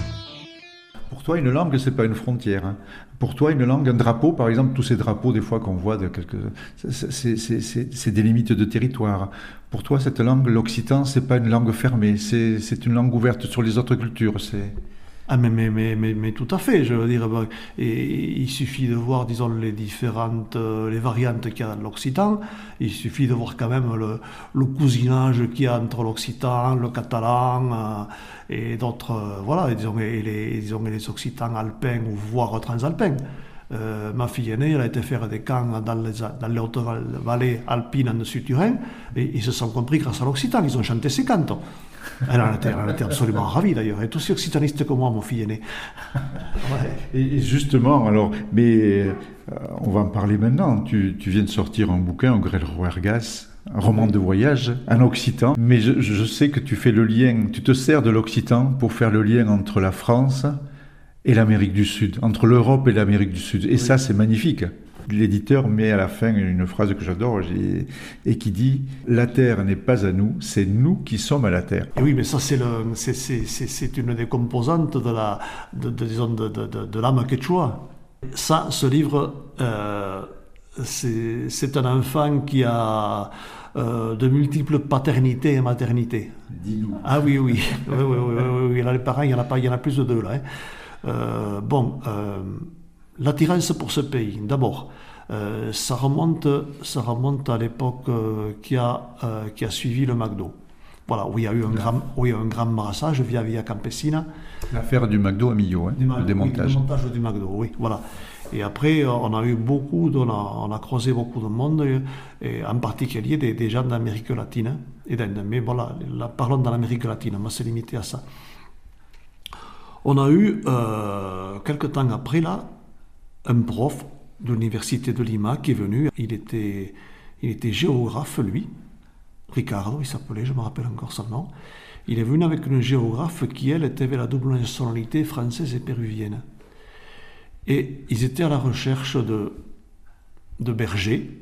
Pour toi, une langue, c'est pas une frontière. Hein. Pour toi, une langue, un drapeau, par exemple, tous ces drapeaux, des fois qu'on voit, de quelques... c'est, c'est, c'est, c'est des limites de territoire. Pour toi, cette langue, l'occitan, c'est pas une langue fermée, c'est, c'est une langue ouverte sur les autres cultures. C'est... Ah mais, mais, mais, mais, mais tout à fait, je veux dire, et il suffit de voir, disons, les différentes, les variantes qu'il y a dans l'occitan, il suffit de voir quand même le, le cousinage qu'il y a entre l'occitan, le catalan euh, et d'autres, euh, voilà, et disons, et les, disons, et les occitans alpins ou voire transalpins. Euh, ma fille aînée, elle a été faire des camps dans les, dans les hautes vallées alpines en dessus-Turin, et ils se sont compris grâce à l'occitan, ils ont chanté ses cantons. Elle en, était, elle en était absolument ravie d'ailleurs. Elle est aussi occitaniste que moi, mon fille aîné. Ouais. Et justement, alors, mais euh, on va en parler maintenant. Tu, tu viens de sortir un bouquin, Grel Ruergas, un roman de voyage en occitan. Mais je, je sais que tu fais le lien, tu te sers de l'occitan pour faire le lien entre la France et l'Amérique du Sud, entre l'Europe et l'Amérique du Sud. Et oui. Ça, c'est magnifique. L'éditeur met à la fin une phrase que j'adore et qui dit « La terre n'est pas à nous, c'est nous qui sommes à la terre ». Et oui, mais ça, c'est, le, c'est, c'est, c'est, c'est une des composantes de, la, de, de, disons, de, de, de, de l'âme quechua. Ça, ce livre, euh, c'est, c'est un enfant qui a euh, de multiples paternités et maternités. Dis-nous. Ah oui, oui. oui, oui, oui, oui, oui. Là, les parents, il y en a pas, il y en a plus de deux, là. Hein. Euh, bon... Euh, L'attirance pour ce pays, d'abord, euh, ça, remonte, ça remonte à l'époque euh, qui, a, euh, qui a suivi le McDo. Voilà, où il y a eu un, grand, où il y a eu un grand brassage via Via Campesina. L'affaire du McDo à Millau, hein, du le démontage. Oui, le démontage du McDo, oui, voilà. Et après, on a eu beaucoup, de, on, a, on a croisé beaucoup de monde, et en particulier des, des gens d'Amérique latine. Et mais voilà, là, parlons de l'Amérique latine, on va se limiter à ça. On a eu, euh, quelques temps après, là, un prof de l'université de Lima qui est venu, il était, il était géographe lui, Ricardo il s'appelait, je me rappelle encore son nom. Il est venu avec une géographe qui elle avait la double nationalité française et péruvienne. Et ils étaient à la recherche de, de bergers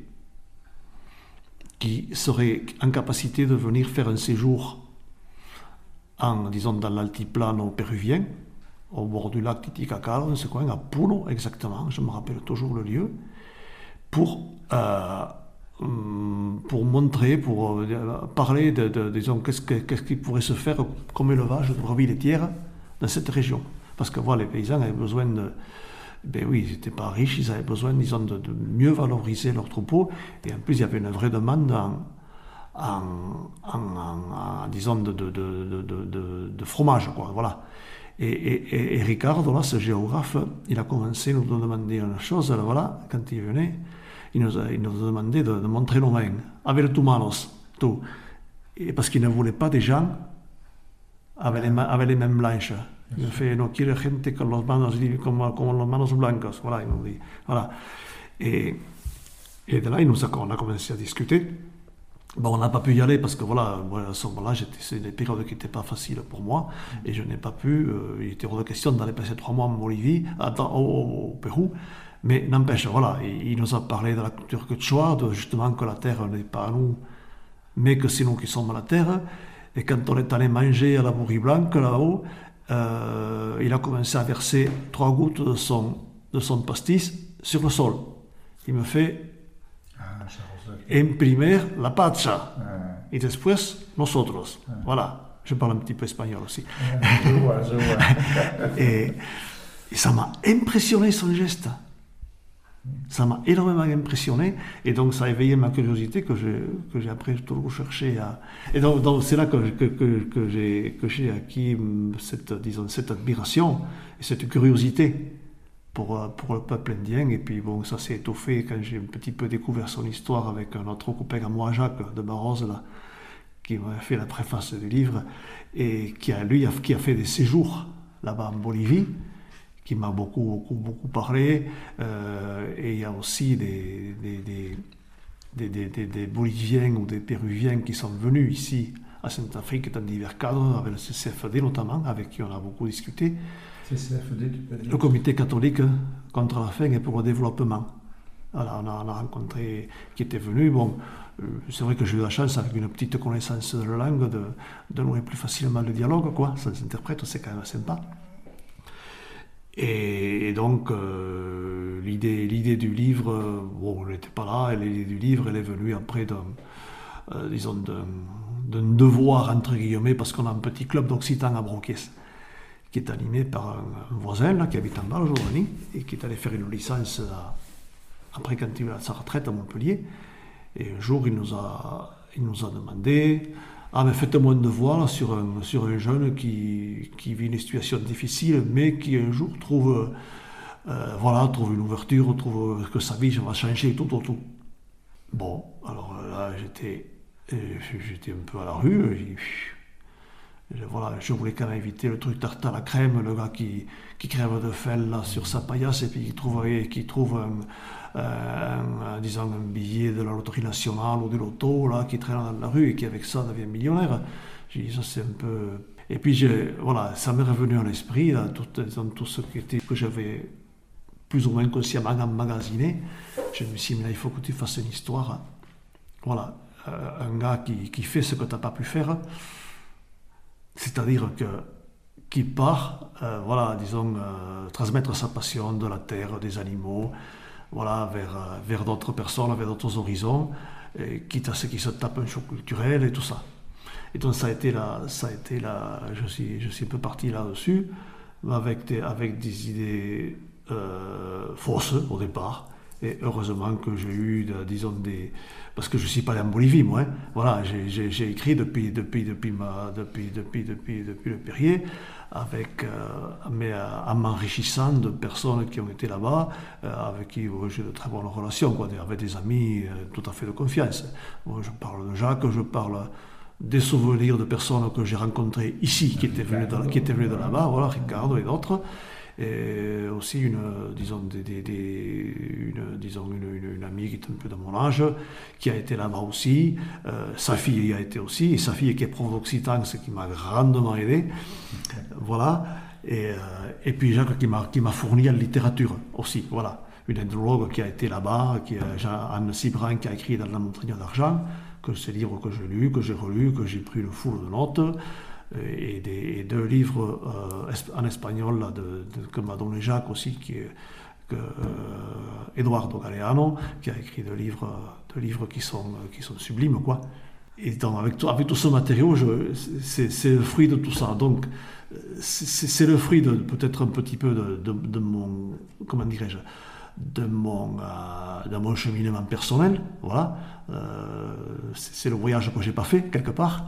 qui seraient en capacité de venir faire un séjour en, disons, dans l'altiplano péruvien, au bord du lac Titicaca, dans ce coin, à Puno, exactement, je me rappelle toujours le lieu, pour, euh, pour montrer, pour euh, parler de, de, disons, qu'est-ce, que, qu'est-ce qui pourrait se faire comme élevage de brebis laitières dans cette région. Parce que voilà, les paysans avaient besoin de... Ben oui, ils n'étaient pas riches, ils avaient besoin, disons, de, de mieux valoriser leurs troupeaux, et en plus, il y avait une vraie demande en, en, en, en, en disons, de, de, de, de, de, de fromage, quoi, voilà. Et, et, et Ricardo, là, ce géographe, il a commencé à nous demander une chose, alors voilà, quand il venait, il nous a, il nous a demandé de, de montrer nos mains, avec tus manos, tout. Et parce qu'il ne voulait pas des gens avec les, avec les mains blanches. Il a fait, no quiere gente con los manos, como, como los manos blancos, voilà, il nous dit, voilà. Et, et de là, il nous a, on a commencé à discuter. Bon, on n'a pas pu y aller parce que voilà, moi, à ce moment-là, j'étais, c'est des périodes qui n'étaient pas faciles pour moi et je n'ai pas pu. Euh, il était hors de question d'aller passer trois mois en Bolivie, attends, au, au, au Pérou. Mais n'empêche, voilà, il, il nous a parlé de la culture quechua, de justement que la terre n'est pas à nous, mais que c'est nous qui sommes à la terre. Et quand on est allé manger à la Bourrie Blanque, là-haut, euh, il a commencé à verser trois gouttes de son, de son pastis sur le sol. Il me fait ah, imprimer la pacha. Ah. Et después, nosotros. Ah. Voilà, je parle un petit peu espagnol aussi. Ah, je vois, je vois. et, et ça m'a impressionné son geste. Ça m'a énormément impressionné et donc ça a éveillé ma curiosité que j'ai, que j'ai après toujours cherché à... Et donc, donc c'est là que, que, que, que, j'ai, que j'ai acquis cette, disons, cette admiration et cette curiosité pour, pour le peuple indien. Et puis bon, ça s'est étoffé quand j'ai un petit peu découvert son histoire avec notre copain à moi, Jacques de Barros, là, qui m'a fait la préface du livre et qui a, lui, qui a fait des séjours là-bas en Bolivie, qui m'a beaucoup, beaucoup, beaucoup parlé. Euh, et il y a aussi des, des, des, des, des, des, des Boliviens ou des Péruviens qui sont venus ici à Saint-Afrique dans divers cadres, avec le C C F D notamment, avec qui on a beaucoup discuté. C C F D, tu peux dire. Le Comité catholique contre la faim et pour le développement. Voilà, on, a, on a rencontré qui était venu. Bon, euh, c'est vrai que j'ai eu la chance, avec une petite connaissance de la langue, de, de nouer plus facilement le dialogue, quoi. Ça s'interprète, c'est quand même sympa. Et, et donc, euh, l'idée, l'idée du livre, euh, bon, elle n'était pas là, et l'idée du livre, elle est venue après d'un, euh, disons, d'un, d'un devoir, entre guillemets, parce qu'on a un petit club d'Occitan à Broquies, qui est animé par un, un voisin, là, qui habite en bas, aujourd'hui, et qui est allé faire une licence, à, après quand il a sa retraite à Montpellier. Et un jour, il nous a, il nous a demandé... Ah, mais faites-moi un devoir là, sur, un, sur un jeune qui, qui vit une situation difficile, mais qui un jour trouve, euh, voilà, trouve une ouverture, trouve que sa vie va changer, tout, tout, tout. Bon, alors là, j'étais, j'étais un peu à la rue. Et, voilà, je voulais quand même éviter le truc tarte à la crème, le gars qui, qui crève de faim là, sur sa paillasse et puis qui trouve, qui trouve un, un, un, disons, un billet de la loterie nationale ou du loto là, qui traîne dans la rue et qui avec ça devient millionnaire. J'ai dit ça c'est un peu... Et puis j'ai, voilà, ça m'est revenu à l'esprit, là, tout, dans tout ce qui était, que j'avais plus ou moins consciemment emmagasiné. Je me suis dit, là, il faut que tu fasses une histoire. Voilà, euh, un gars qui, qui fait ce que tu n'as pas pu faire. C'est-à-dire que, qui part, euh, voilà, disons, euh, transmettre sa passion de la terre, des animaux, voilà, vers, euh, vers d'autres personnes, vers d'autres horizons, et quitte à ce qui se tapent un choc culturel et tout ça. Et donc ça a été là, ça a été là, je suis, je suis un peu parti là-dessus, avec des, avec des idées euh, fausses au départ. Et heureusement que j'ai eu, de, disons, des... Parce que je ne suis pas allé en Bolivie, moi. Hein. Voilà, j'ai, j'ai, j'ai écrit depuis, depuis, depuis, ma, depuis, depuis, depuis, depuis le Perrier, avec, euh, mais euh, en m'enrichissant de personnes qui ont été là-bas, euh, avec qui euh, j'ai de très bonnes relations, quoi, avec des amis euh, tout à fait de confiance. Moi, je parle de Jacques, je parle des souvenirs de personnes que j'ai rencontrées ici, qui étaient venues de, qui étaient venues de là-bas, voilà, Ricardo et d'autres. Et aussi une, disons, des, des, des, une, disons une, une, une amie qui est un peu de mon âge, qui a été là-bas aussi. Euh, sa fille y a été aussi, et sa fille qui est prof d'occitan, ce qui m'a grandement aidé. Voilà. Et, euh, et puis Jacques qui m'a, qui m'a fourni en littérature aussi. Voilà. Une ethnologue qui a été là-bas, qui est Anne Cibran, qui a écrit dans La Montagne d'Argent, que c'est des livres que j'ai lus, que j'ai relus, que j'ai pris une foule de notes. Et, des, et deux livres euh, en espagnol là, de, de, que m'a donné Jacques aussi, qui est que, euh, Eduardo Galeano, qui a écrit deux livres, deux livres qui, sont, qui sont sublimes, quoi. Et donc, avec, tout, avec tout ce matériau, je, c'est, c'est le fruit de tout ça. Donc, c'est, c'est le fruit de peut-être un petit peu de, de, de mon, comment dirais-je, de mon, euh, de mon cheminement personnel, voilà. Euh, c'est, c'est le voyage que j'ai pas fait, quelque part.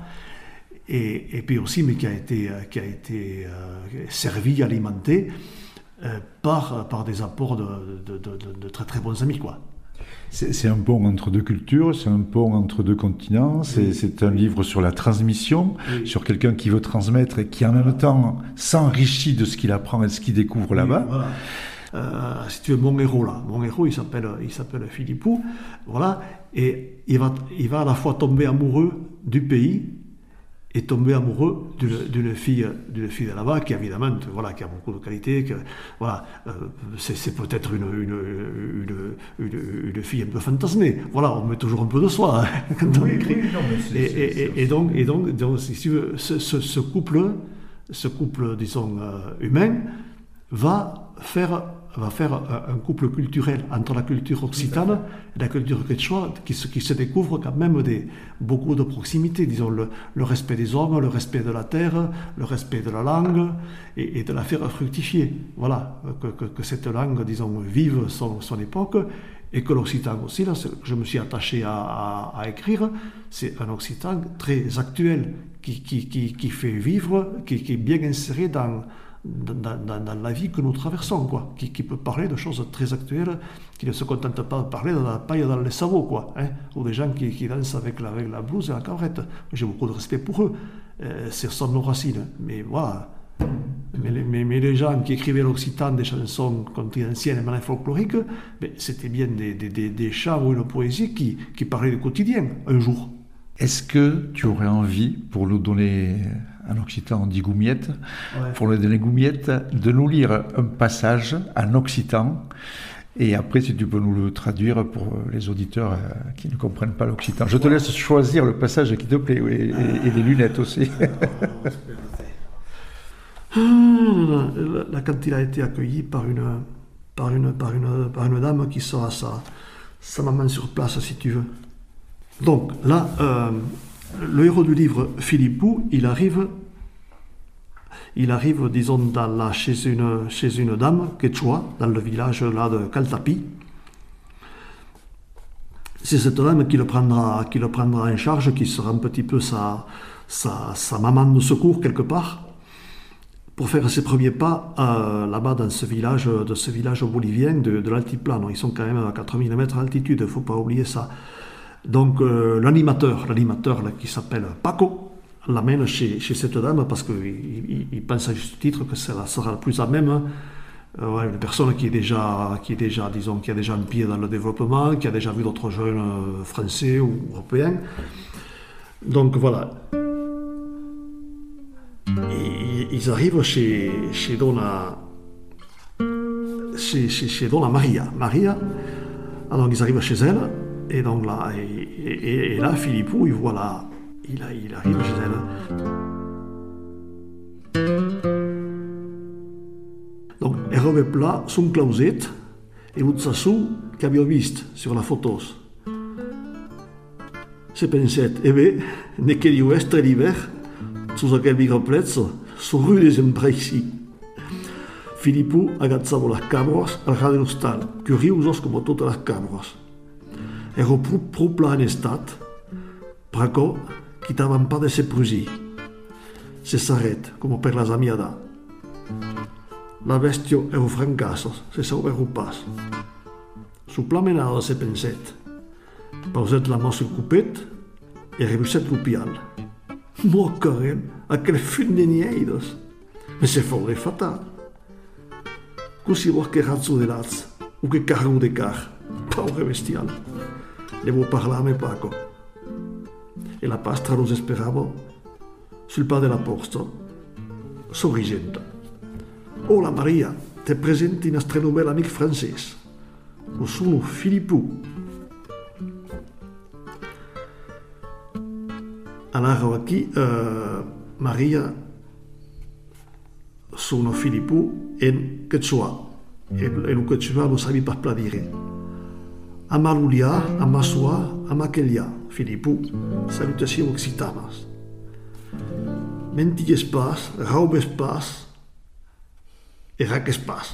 Et, et puis aussi, mais qui a été, qui a été euh, servi, alimenté euh, par, par des apports de, de, de, de, de très très bons amis, quoi. C'est, c'est un pont entre deux cultures, c'est un pont entre deux continents, c'est, oui. c'est un livre sur la transmission, oui. sur quelqu'un qui veut transmettre et qui en même temps s'enrichit de ce qu'il apprend et de ce qu'il découvre oui, là-bas. Voilà. Euh, si tu veux, mon héros là, mon héros il s'appelle, il s'appelle Philippou, voilà, et il va, il va à la fois tomber amoureux du pays est tombé amoureux d'une, d'une fille, d'une fille de là-bas qui évidemment, voilà, qui a beaucoup de qualités, que, voilà, euh, c'est, c'est peut-être une, une, une, une, une fille un peu fantasmée. Voilà, on met toujours un peu de soi hein, quand on Oui, écrit. oui, non, mais c'est- et, c'est- et, c'est- et, et donc, et donc, donc, si tu veux, ce, ce, ce couple, ce couple, disons, euh, humain, va faire, va faire un, un couple culturel entre la culture occitane et la culture quechua qui se, qui se découvre quand même des, beaucoup de proximité, disons, le, le respect des hommes, le respect de la terre, le respect de la langue et, et de la faire fructifier. Voilà, que, que, que cette langue, disons, vive son, son époque et que l'occitan aussi, là, c'est- je me suis attaché à, à, à écrire, c'est un occitan très actuel qui, qui, qui, qui fait vivre, qui, qui est bien inséré dans Dans, dans, dans la vie que nous traversons, quoi, qui, qui peut parler de choses très actuelles, qui ne se contente pas de parler de la paille dans les sabots, quoi, hein, ou des gens qui, qui dansent avec la, avec la blouse et la cabrette. J'ai beaucoup de respect pour eux, euh, ce sont nos racines, mais voilà. Mais les, mais, mais les gens qui écrivaient l'occitan, des chansons continentales et manières folkloriques, ben, c'était bien des, des, des, des chants ou une poésie qui, qui parlaient du quotidien, un jour. Est-ce que tu aurais envie, pour nous donner, en occitan on dit goumiette, Ouais. pour nous donner goumiette, de nous lire un passage en occitan, et après si tu peux nous le traduire pour les auditeurs euh, qui ne comprennent pas l'occitan. Je te laisse choisir le passage qui te plaît, oui, et, et les lunettes aussi. Là, quand il a été accueilli par une, par une, par une, par une dame qui sera sa, sa maman sur place, si tu veux. Donc là, euh, le héros du livre, Philippou, il arrive, il arrive, disons, dans la, chez, une, chez une dame, quechua, dans le village là, de Caltapi. C'est cette dame qui le prendra, qui le prendra en charge, qui sera un petit peu sa, sa, sa maman de secours quelque part, pour faire ses premiers pas euh, là-bas dans ce village, de ce village bolivien de, de l'altiplano. Ils sont quand même à quatre mille mètres d'altitude, il ne faut pas oublier ça. Donc euh, l'animateur, l'animateur là, qui s'appelle Paco, l'amène chez, chez cette dame parce qu'il il, il pense à juste titre que ça sera le plus à même. Euh, ouais, une personne qui est déjà, qui est déjà, disons, qui a déjà un pied dans le développement, qui a déjà vu d'autres jeunes euh, français ou européens. Donc voilà. Et, ils arrivent chez, chez Donna, chez, chez, chez Donna Maria. Maria. Alors ils arrivent chez elle. Et donc là, et, et, et là, Philippou, il voit là, il, il arrive chez elle. Donc, elle remet là son closet et l'utsasu qu'abbiamo visto sur la photos. Se penset, e beh, ne che di estre l'hiver, su aquel vigro prezzo, su rudes embraisi. Philippou agazzava las cabras al ras de l'hostal, curiosos como totes las cabras. Ero propla en estat, praco quitaven pas de se prusi. Se s'arret, com per las amiada. La bestio ero francassos, se sauveru pas. Su plamenada se penset. Pauset la mà sur cupet e rebuset l'upial. Mo carem, aquel fin de nieidos. Me se fore fatal. Così vos che razzo de laz, o che carro de car. Pauvre bestial. Devo parlarmi Paco. E la pastra los speravo sul pas della porta, sorridendo. Hola Maria, te presenti il nostro nouvel amic francese. Lo sono Philippou. Allora qui, uh, Maria, sono Philippou en quechua. E, e lo quechua lo savi pas dire. Amalulia, Amasua, Amakelia, Philippou, salutations occitanas. Mentilles pas, raubes pas, et raques pas.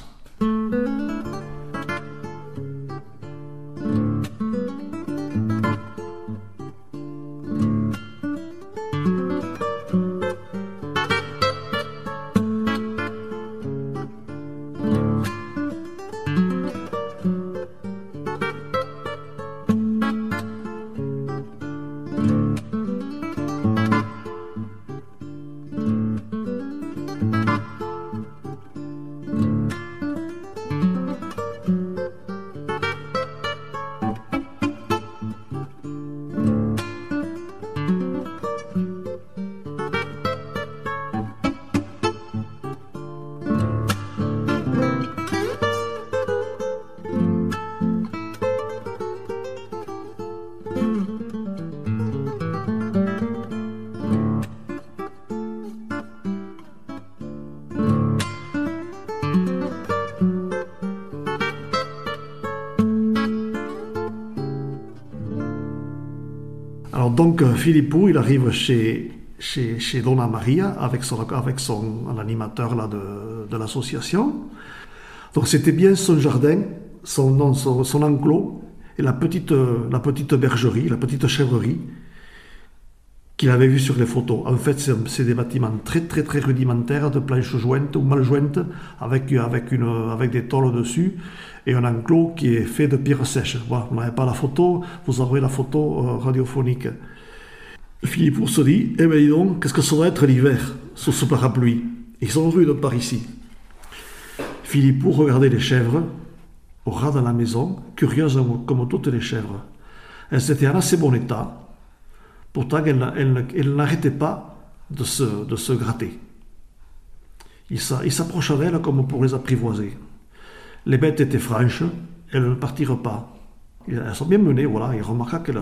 Alors donc Philippou, il arrive chez, chez, chez Donna Maria avec son, avec son l'animateur là, de, de l'association. Donc c'était bien son jardin, son, son, son enclos et la petite, la petite bergerie, la petite chèvrerie qu'il avait vue sur les photos. En fait, c'est, c'est des bâtiments très très très rudimentaires, de planches jointes ou mal jointes, avec, avec, une, avec des tôles dessus, et un enclos qui est fait de pierres sèches. Voilà, vous n'avez pas la photo, vous aurez la photo euh, radiophonique. Philippou se dit, eh bien dis donc, qu'est-ce que ça doit être l'hiver, sous ce parapluie? Ils sont rudes par ici. Philippou regardait les chèvres, au ras de la maison, curieuses comme toutes les chèvres. Elles étaient en assez bon état. Pourtant, elle, elle, elle n'arrêtait pas de se, de se gratter. Il, il s'approcha d'elle comme pour les apprivoiser. Les bêtes étaient franches, elles ne partirent pas. Elles sont bien menées, voilà. Il remarqua qu'elle...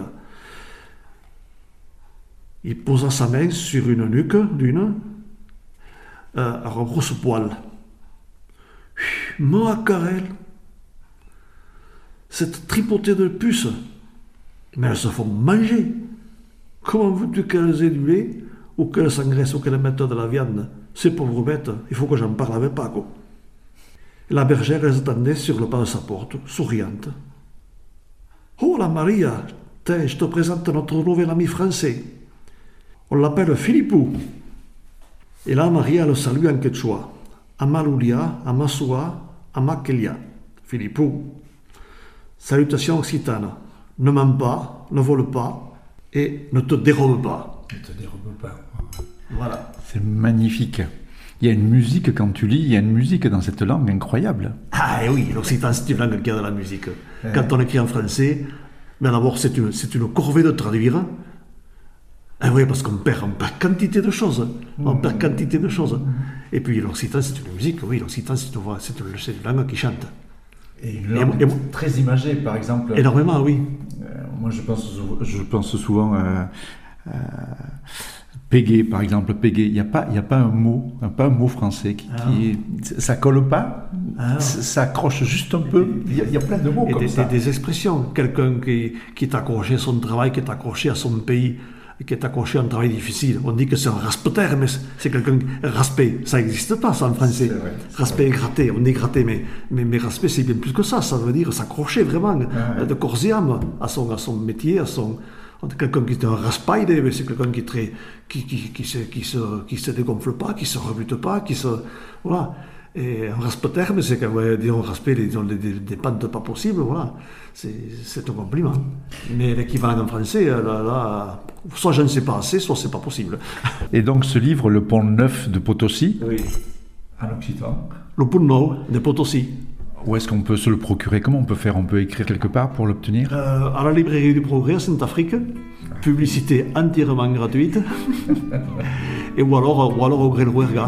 Il posa sa main sur une nuque d'une, euh, à rebrousse-poil. Moi, Carrel, cette tripotée de puces, mais elles se font manger. Comment veux-tu qu'elles aient du lait, ou qu'elles s'engraissent, ou qu'elles mettent de la viande? Ces pauvres bêtes, il faut que j'en parle avec Paco. La bergère les attendait sur le pas de sa porte, souriante. Oh la Maria, tiens, je te présente notre nouvel ami français. On l'appelle Philippou. Et là, Maria le salue en quechua. Amalulia, Amasua, Amakelia. Philippou. Salutations occitanes. Ne mens pas, ne vole pas, et ne te dérobe pas. Ne te dérobe pas. Voilà. C'est magnifique. Il y a une musique, quand tu lis, il y a une musique dans cette langue incroyable. Ah et oui, l'occitan, c'est une langue qui a de la musique. Ouais. Quand on écrit en français, mais d'abord, c'est une, c'est une corvée de traduire. Ah oui, parce qu'on perd, on perd quantité de choses. On perd quantité de choses. Et puis l'occitan, c'est une musique, oui, l'occitan, c'est une, c'est une, c'est une langue qui chante. Et une langue et, et, très imagée, par exemple. Énormément, oui. Euh, moi, je pense, je pense souvent à euh, Pégué, par exemple. Pégué, il n'y a pas, il n'y a pas un mot, pas un mot français qui, ah. qui ça colle pas, ah. ça accroche juste un peu. Il y a, il y a plein de mots et comme des, ça. Des, des expressions. Quelqu'un qui, qui est accroché à son travail, qui est accroché à son pays, qui est accroché à un travail difficile. On dit que c'est un raspeter, mais c'est quelqu'un raspé. Ça n'existe pas, ça, en français. Rasper et gratter. On dit gratter, mais, mais, mais rasper, c'est bien plus que ça. Ça veut dire s'accrocher vraiment, ouais. de corps et âme, à son, à son métier, à son... Quelqu'un qui est un raspaille, c'est quelqu'un qui est très... qui, qui, qui, se, qui, se, qui se dégonfle pas, qui se rebute pas, qui se... Voilà. Et un raspeter, mais c'est quand ouais, disons, rasper des, des, des pentes pas possibles, voilà. C'est, c'est un compliment. Mais l'équivalent en français, là, là, soit je ne sais pas assez, soit c'est pas possible. Et donc ce livre, Le Pont Neuf de Potosi, oui. En occitan. Le Pont Neuf de Potosi. Où est-ce qu'on peut se le procurer? Comment on peut faire? On peut écrire quelque part pour l'obtenir? euh, À la librairie du Progrès à Saint-Afrique. Publicité entièrement gratuite. Et ou alors, ou alors au Grelhuerga.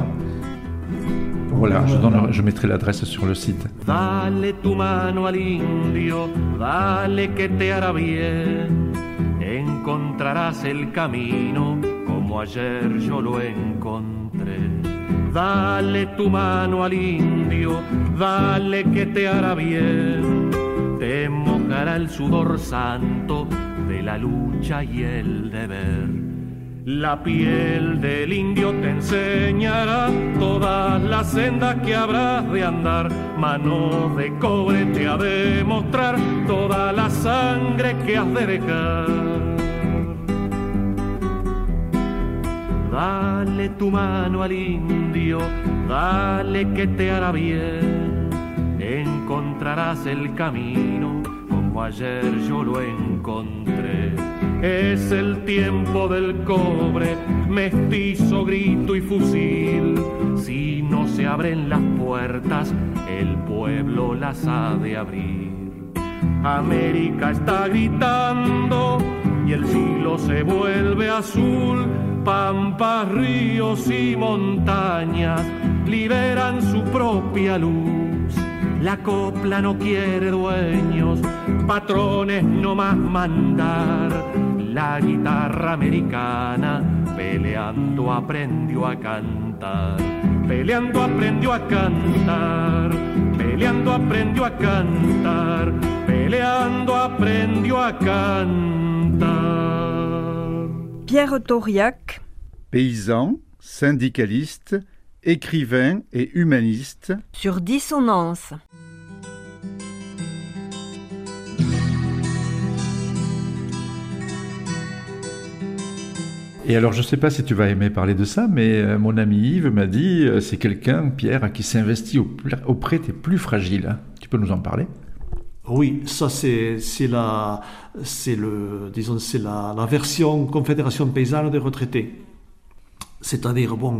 Voilà, je, donne, je mettrai l'adresse sur le site. Dale tu mano al indio, dale que te hará bien. Encontrarás el camino como ayer yo lo encontré. Dale tu mano al indio, dale que te hará bien. Te mojará el sudor santo de la lucha y el deber. La piel del indio te enseñará todas las sendas que habrás de andar. Mano de cobre te ha de mostrar toda la sangre que has de dejar. Dale tu mano al indio, dale que te hará bien. Encontrarás el camino como ayer yo lo encontré. Es el tiempo del cobre, mestizo, grito y fusil. Si no se abren las puertas, el pueblo las ha de abrir. América está gritando y el cielo se vuelve azul. Pampas, ríos y montañas liberan su propia luz. La copla no quiere dueños, patrones no más mandar. La guitarra americana peleando aprendió a cantar. Peleando aprendió a cantar. Peleando aprendió a cantar. Peleando aprendió a cantar. Pierre Tauriac, paysan, syndicaliste, écrivain et humaniste. sur Dissonance. Et alors, je ne sais pas si tu vas aimer parler de ça, mais euh, mon ami Yves m'a dit, euh, c'est quelqu'un, Pierre, qui s'investit au- auprès des plus fragiles. Tu peux nous en parler? Oui, ça c'est c'est la c'est le disons c'est la, la version Confédération paysanne des retraités. C'est-à-dire bon,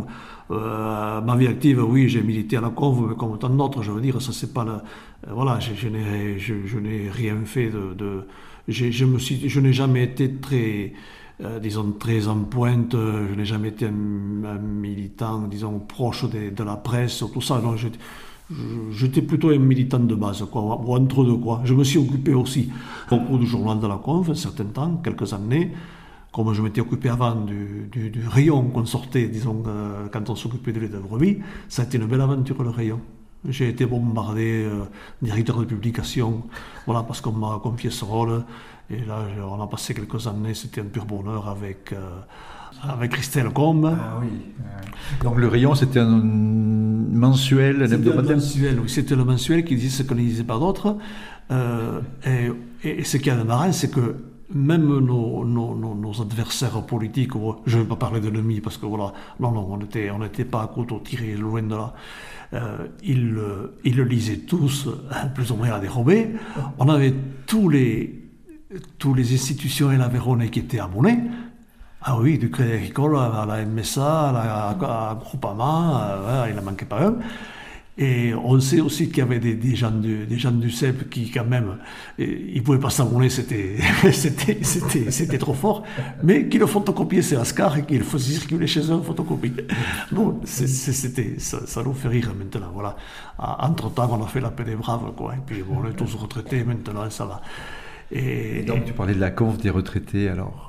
euh, ma vie active, oui, j'ai milité à la Conv, mais comme tant d'autres, je veux dire, ça c'est pas le, euh, voilà, je, je n'ai je, je n'ai rien fait de, de j'ai- je me suis je n'ai jamais été très euh, disons très en pointe, euh, je n'ai jamais été un, un militant, disons proche de, de la presse, tout ça. Non, j'étais je- j'étais plutôt un militant de base, quoi, ou entre deux, quoi. Je me suis occupé aussi beaucoup du journal de la Conf, un certain temps, quelques années, comme je m'étais occupé avant du, du, du rayon qu'on sortait, disons, euh, quand on s'occupait de lait de brebis. Ça a été une belle aventure, le rayon. J'ai été bombardé, euh, directeur de publication, voilà, parce qu'on m'a confié ce rôle. Et là, je- on a passé quelques années, c'était un pur bonheur avec, euh, avec Christelle Combe. Ah oui. Donc le rayon, c'était un mensuel, un C'était le hebdomadaire. mensuel, oui, c'était le mensuel qui disait ce qu'on ne disait pas d'autre. Euh, et, et ce qu'il y a de marrant, c'est que même nos, nos, nos, nos adversaires politiques, ou- je ne vais pas parler d'ennemis parce que voilà, non, non, on n'était on n'était pas à couteau tiré, loin de là. Euh, ils, le- ils le lisaient tous, hein, plus ou moins à dérober. On avait tous les, tous les institutions et la Vérone qui étaient abonnés. Ah oui, du Crédit Agricole à la M S A, à la à Groupama, euh, ouais, il n'en manquait pas un. Et on sait aussi qu'il y avait des, des gens du, des gens du C E P qui, quand même, eh, ils ne pouvaient pas s'abonner, c'était, c'était, c'était, c'était trop fort, mais qui le photocopiaient, c'est Ascar, et qu'ils le faisaient circuler chez eux en photocopie. Bon, c'est- c'est- c'était, ça, ça nous fait rire maintenant, voilà. Ah, entre-temps, on a fait la paix des braves, quoi, et puis bon, on est tous retraités, maintenant, ça va. Et, Et donc tu parlais de la conf des retraités, alors.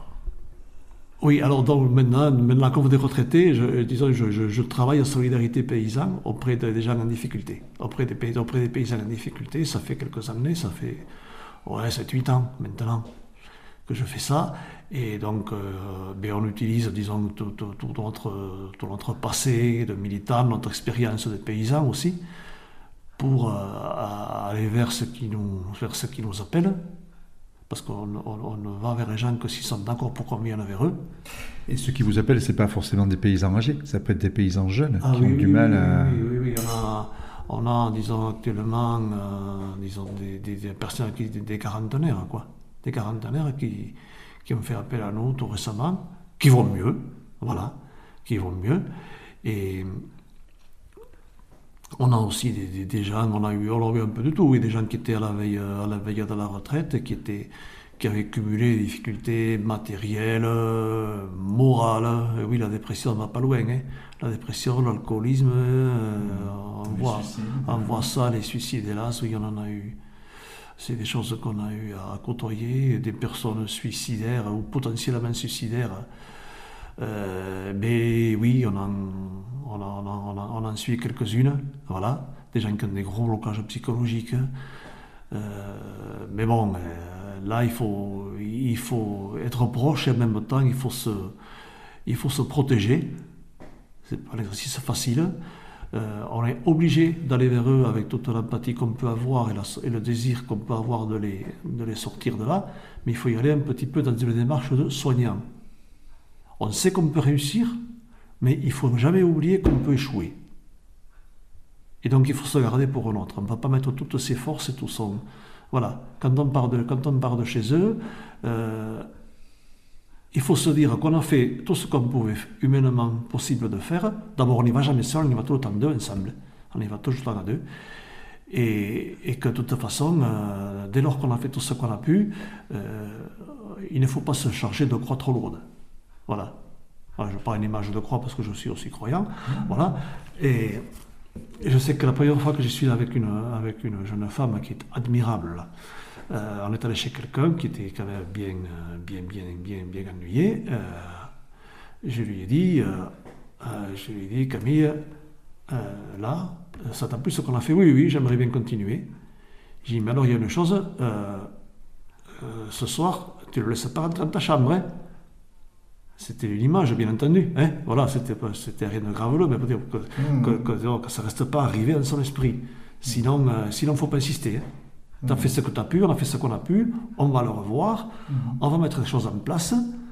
Oui, alors donc maintenant, maintenant comme des retraités, je, disons, je, je, je travaille en solidarité paysanne auprès de- des gens en difficulté, auprès des, pays, auprès des paysans en difficulté. Ça fait quelques années, ça fait ouais, sept huit ans maintenant que je fais ça. Et donc, euh, ben, on utilise, disons, tout, tout, tout notre, tout notre passé de militant, notre expérience de paysan aussi, pour euh, aller vers ce qui nous, vers ce qui nous appelle. Parce qu'on on, on ne va vers les gens que s'ils sont d'accord pour qu'on vienne vers eux. Et ceux qui vous appellent, c'est pas forcément des paysans âgés, ça peut être des paysans jeunes Ah qui oui, ont du oui, mal oui, à. oui, oui, oui, on a, on a, disons, actuellement, euh, disons, des, des, des personnes, qui, des, des quarantenaires, quoi. Des quarantenaires qui, qui ont fait appel à nous tout récemment, qui vont mieux, voilà, qui vont mieux. Et on a aussi des, des, des gens, on a eu, on a eu un peu de tout, oui, des gens qui étaient à la veille, à la veille de la retraite, qui étaient, qui avaient cumulé des difficultés matérielles, euh, morales. Et oui, la dépression ne va pas loin, hein. La dépression, l'alcoolisme, euh, on, voit, on voit ça, les suicides, hélas, oui, on en a eu. C'est des choses qu'on a eu à côtoyer, des personnes suicidaires ou potentiellement suicidaires. Euh, mais oui, on en, on, en, on, en, on, en, on en suit quelques-unes, voilà, des gens qui ont des gros blocages psychologiques. Euh, mais bon, euh, là, il faut, il faut être proche et en même temps, il faut se, il faut se protéger. C'est pas un exercice facile. Euh, on est obligé d'aller vers eux avec toute l'empathie qu'on peut avoir et, la, et le désir qu'on peut avoir de les, de les sortir de là, mais il faut y aller un petit peu dans une démarche de soignant. On sait qu'on peut réussir, mais il ne faut jamais oublier qu'on peut échouer. Et donc il faut se garder pour un autre. On ne va pas mettre toutes ses forces et tout son... Voilà, quand on part de, quand on part de chez eux, euh, il faut se dire qu'on a fait tout ce qu'on pouvait humainement possible de faire. D'abord, on n'y va jamais seul, on y va tout le temps deux ensemble. On y va toujours le temps à deux. Et, et que de toute façon, euh, dès lors qu'on a fait tout ce qu'on a pu, euh, il ne faut pas se charger de croix trop lourdes. Voilà. Voilà, je prends une image de croix parce que je suis aussi croyant. Voilà. Et, et je sais que la première fois que je suis avec une, avec une jeune femme qui est admirable, là, euh, on est allé chez quelqu'un qui était quand même bien, bien, bien, bien, bien ennuyé. Euh, je lui ai dit, euh, euh, je lui ai dit, Camille, euh, là, ça t'a plu ce qu'on a fait? Oui, oui, j'aimerais bien continuer. J'ai dit, mais alors il y a une chose, euh, euh, ce soir, tu ne le laisses pas rentrer dans ta chambre, hein? C'était l'image, bien entendu. Hein, voilà, c'était, c'était rien de graveleux, mais pour dire que, mmh. que, que, que ça ne reste pas arrivé dans son esprit. Sinon, il euh, sinon, ne faut pas insister. Hein. Tu as mmh. fait ce que tu as pu, on a fait ce qu'on a pu, on va le revoir, mmh. on va mettre les choses en place.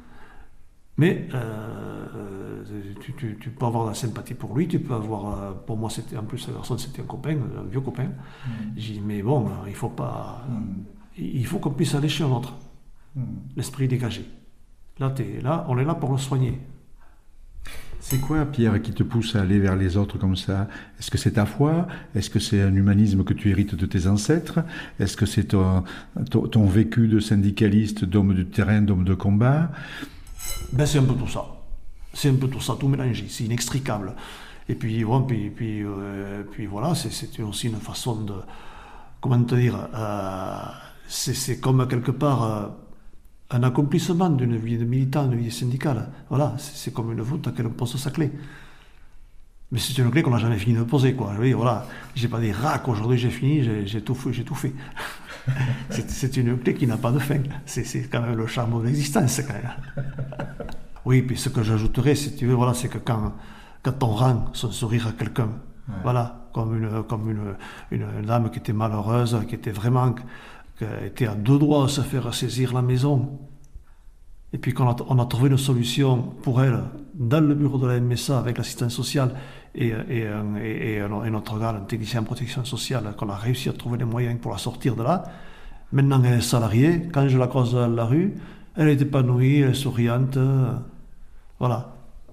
Mais euh, tu, tu, tu peux avoir de la sympathie pour lui, tu peux avoir... Euh, pour moi, c'était, en plus, la personne, c'était un copain, un vieux copain. Mmh. J'ai dit, mais bon, il faut pas... Mmh. Il faut qu'on puisse aller chez un autre. Mmh. L'esprit dégagé. Là, t'es, là, on est là pour le soigner. C'est quoi, Pierre, qui te pousse à aller vers les autres comme ça? Est-ce que c'est ta foi? Est-ce que c'est un humanisme que tu hérites de tes ancêtres? Est-ce que c'est ton, ton, ton vécu de syndicaliste, d'homme du terrain, d'homme de combat? Ben, c'est un peu tout ça. C'est un peu tout ça, tout mélangé. C'est inextricable. Et puis, bon, puis, puis, euh, puis voilà, c'est, c'est aussi une façon de... Comment te dire euh, c'est, c'est comme quelque part... Euh, un accomplissement d'une vie de militant, d'une vie syndicale. Voilà, c'est, c'est comme une voûte à laquelle on pose sa clé. Mais c'est une clé qu'on n'a jamais fini de poser, quoi. Oui, voilà, j'ai pas des racks, aujourd'hui j'ai fini, j'ai, j'ai, tout, j'ai tout fait. c'est, c'est une clé qui n'a pas de fin. C'est, c'est quand même le charme de l'existence, quand même. Oui, puis ce que j'ajouterais, si tu veux, voilà, c'est que quand, quand on rend son sourire à quelqu'un, ouais. voilà, comme, une, comme une, une, une dame qui était malheureuse, qui était vraiment... qui était à deux doigts de se faire saisir la maison, et puis qu'on a, on a trouvé une solution pour elle dans le bureau de la M S A avec l'assistance sociale et, et, et, et, et notre gars, un technicien en protection sociale, qu'on a réussi à trouver les moyens pour la sortir de là. Maintenant elle est salariée, quand je la croise dans la rue, elle est épanouie, elle est souriante, voilà.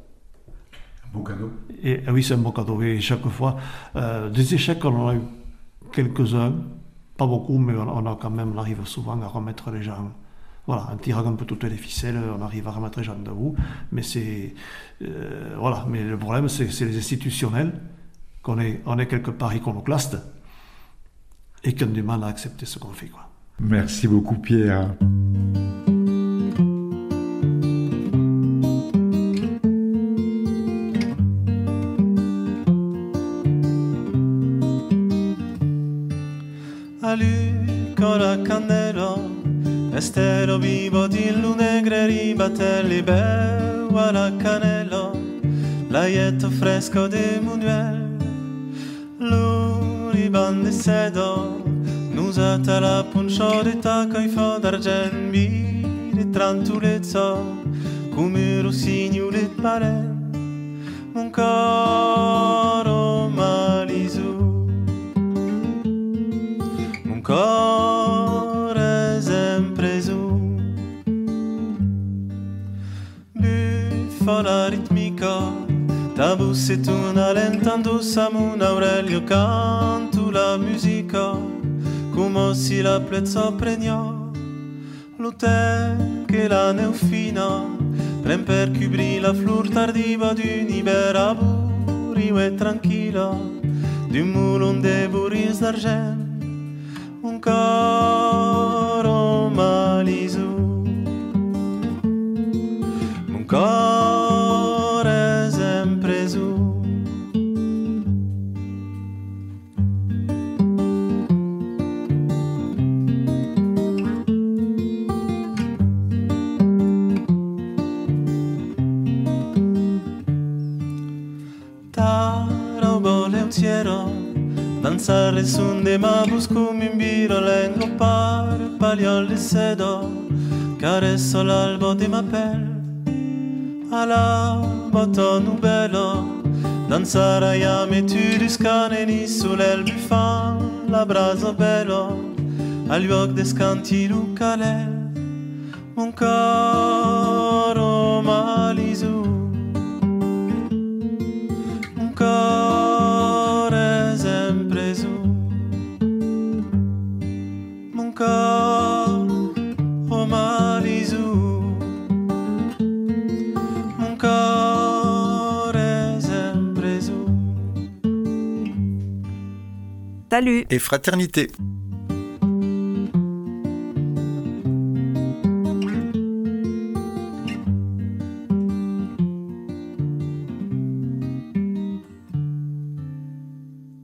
Un beau cadeau. Et, et oui, c'est un beau cadeau, et chaque fois, euh, des échecs, on en a eu quelques-uns. Pas beaucoup, mais on, a quand même, on arrive souvent à remettre les gens, voilà, en tirant un peu toutes les ficelles, on arrive à remettre les gens debout. Mais c'est, euh, voilà, mais le problème, c'est, c'est les institutionnels, qu'on est, on est quelque part iconoclaste, et qui ont du mal à accepter ce qu'on fait, quoi. Merci beaucoup, Pierre. Con la candela, estero vivo di lune negre, battelli beu alla canela, l'aietto fresco di Munuel, l'uriban di sedo, nusata la punciolita coi fo d'argent, biri trantulezzo, come rossini ulit balen, un coro malisu. Core sempre su, bufala ritmica, tabussetuna lentando samun Aurelio cantu la musica, come si la plezza pregnò, l'ute che la neufina, prem per cubri la flor tardiva d'un'ibera burio e tranquilla, d'un moulon de bourris d'argent. Un coro malisu, un core sempre su. Taro bole un cielo, danzare sunde ma busco mi imbiro lengo par paliol de sedo, caresso l'albo de ma pelle, alla bottonu bello, danzare a yame tu discaneni sull'el bufan, la brasa bello, al luoc de scanti lucalel, un coro malisu, un core sempre su, un coro malisu, un core sempre su. Salut et fraternité.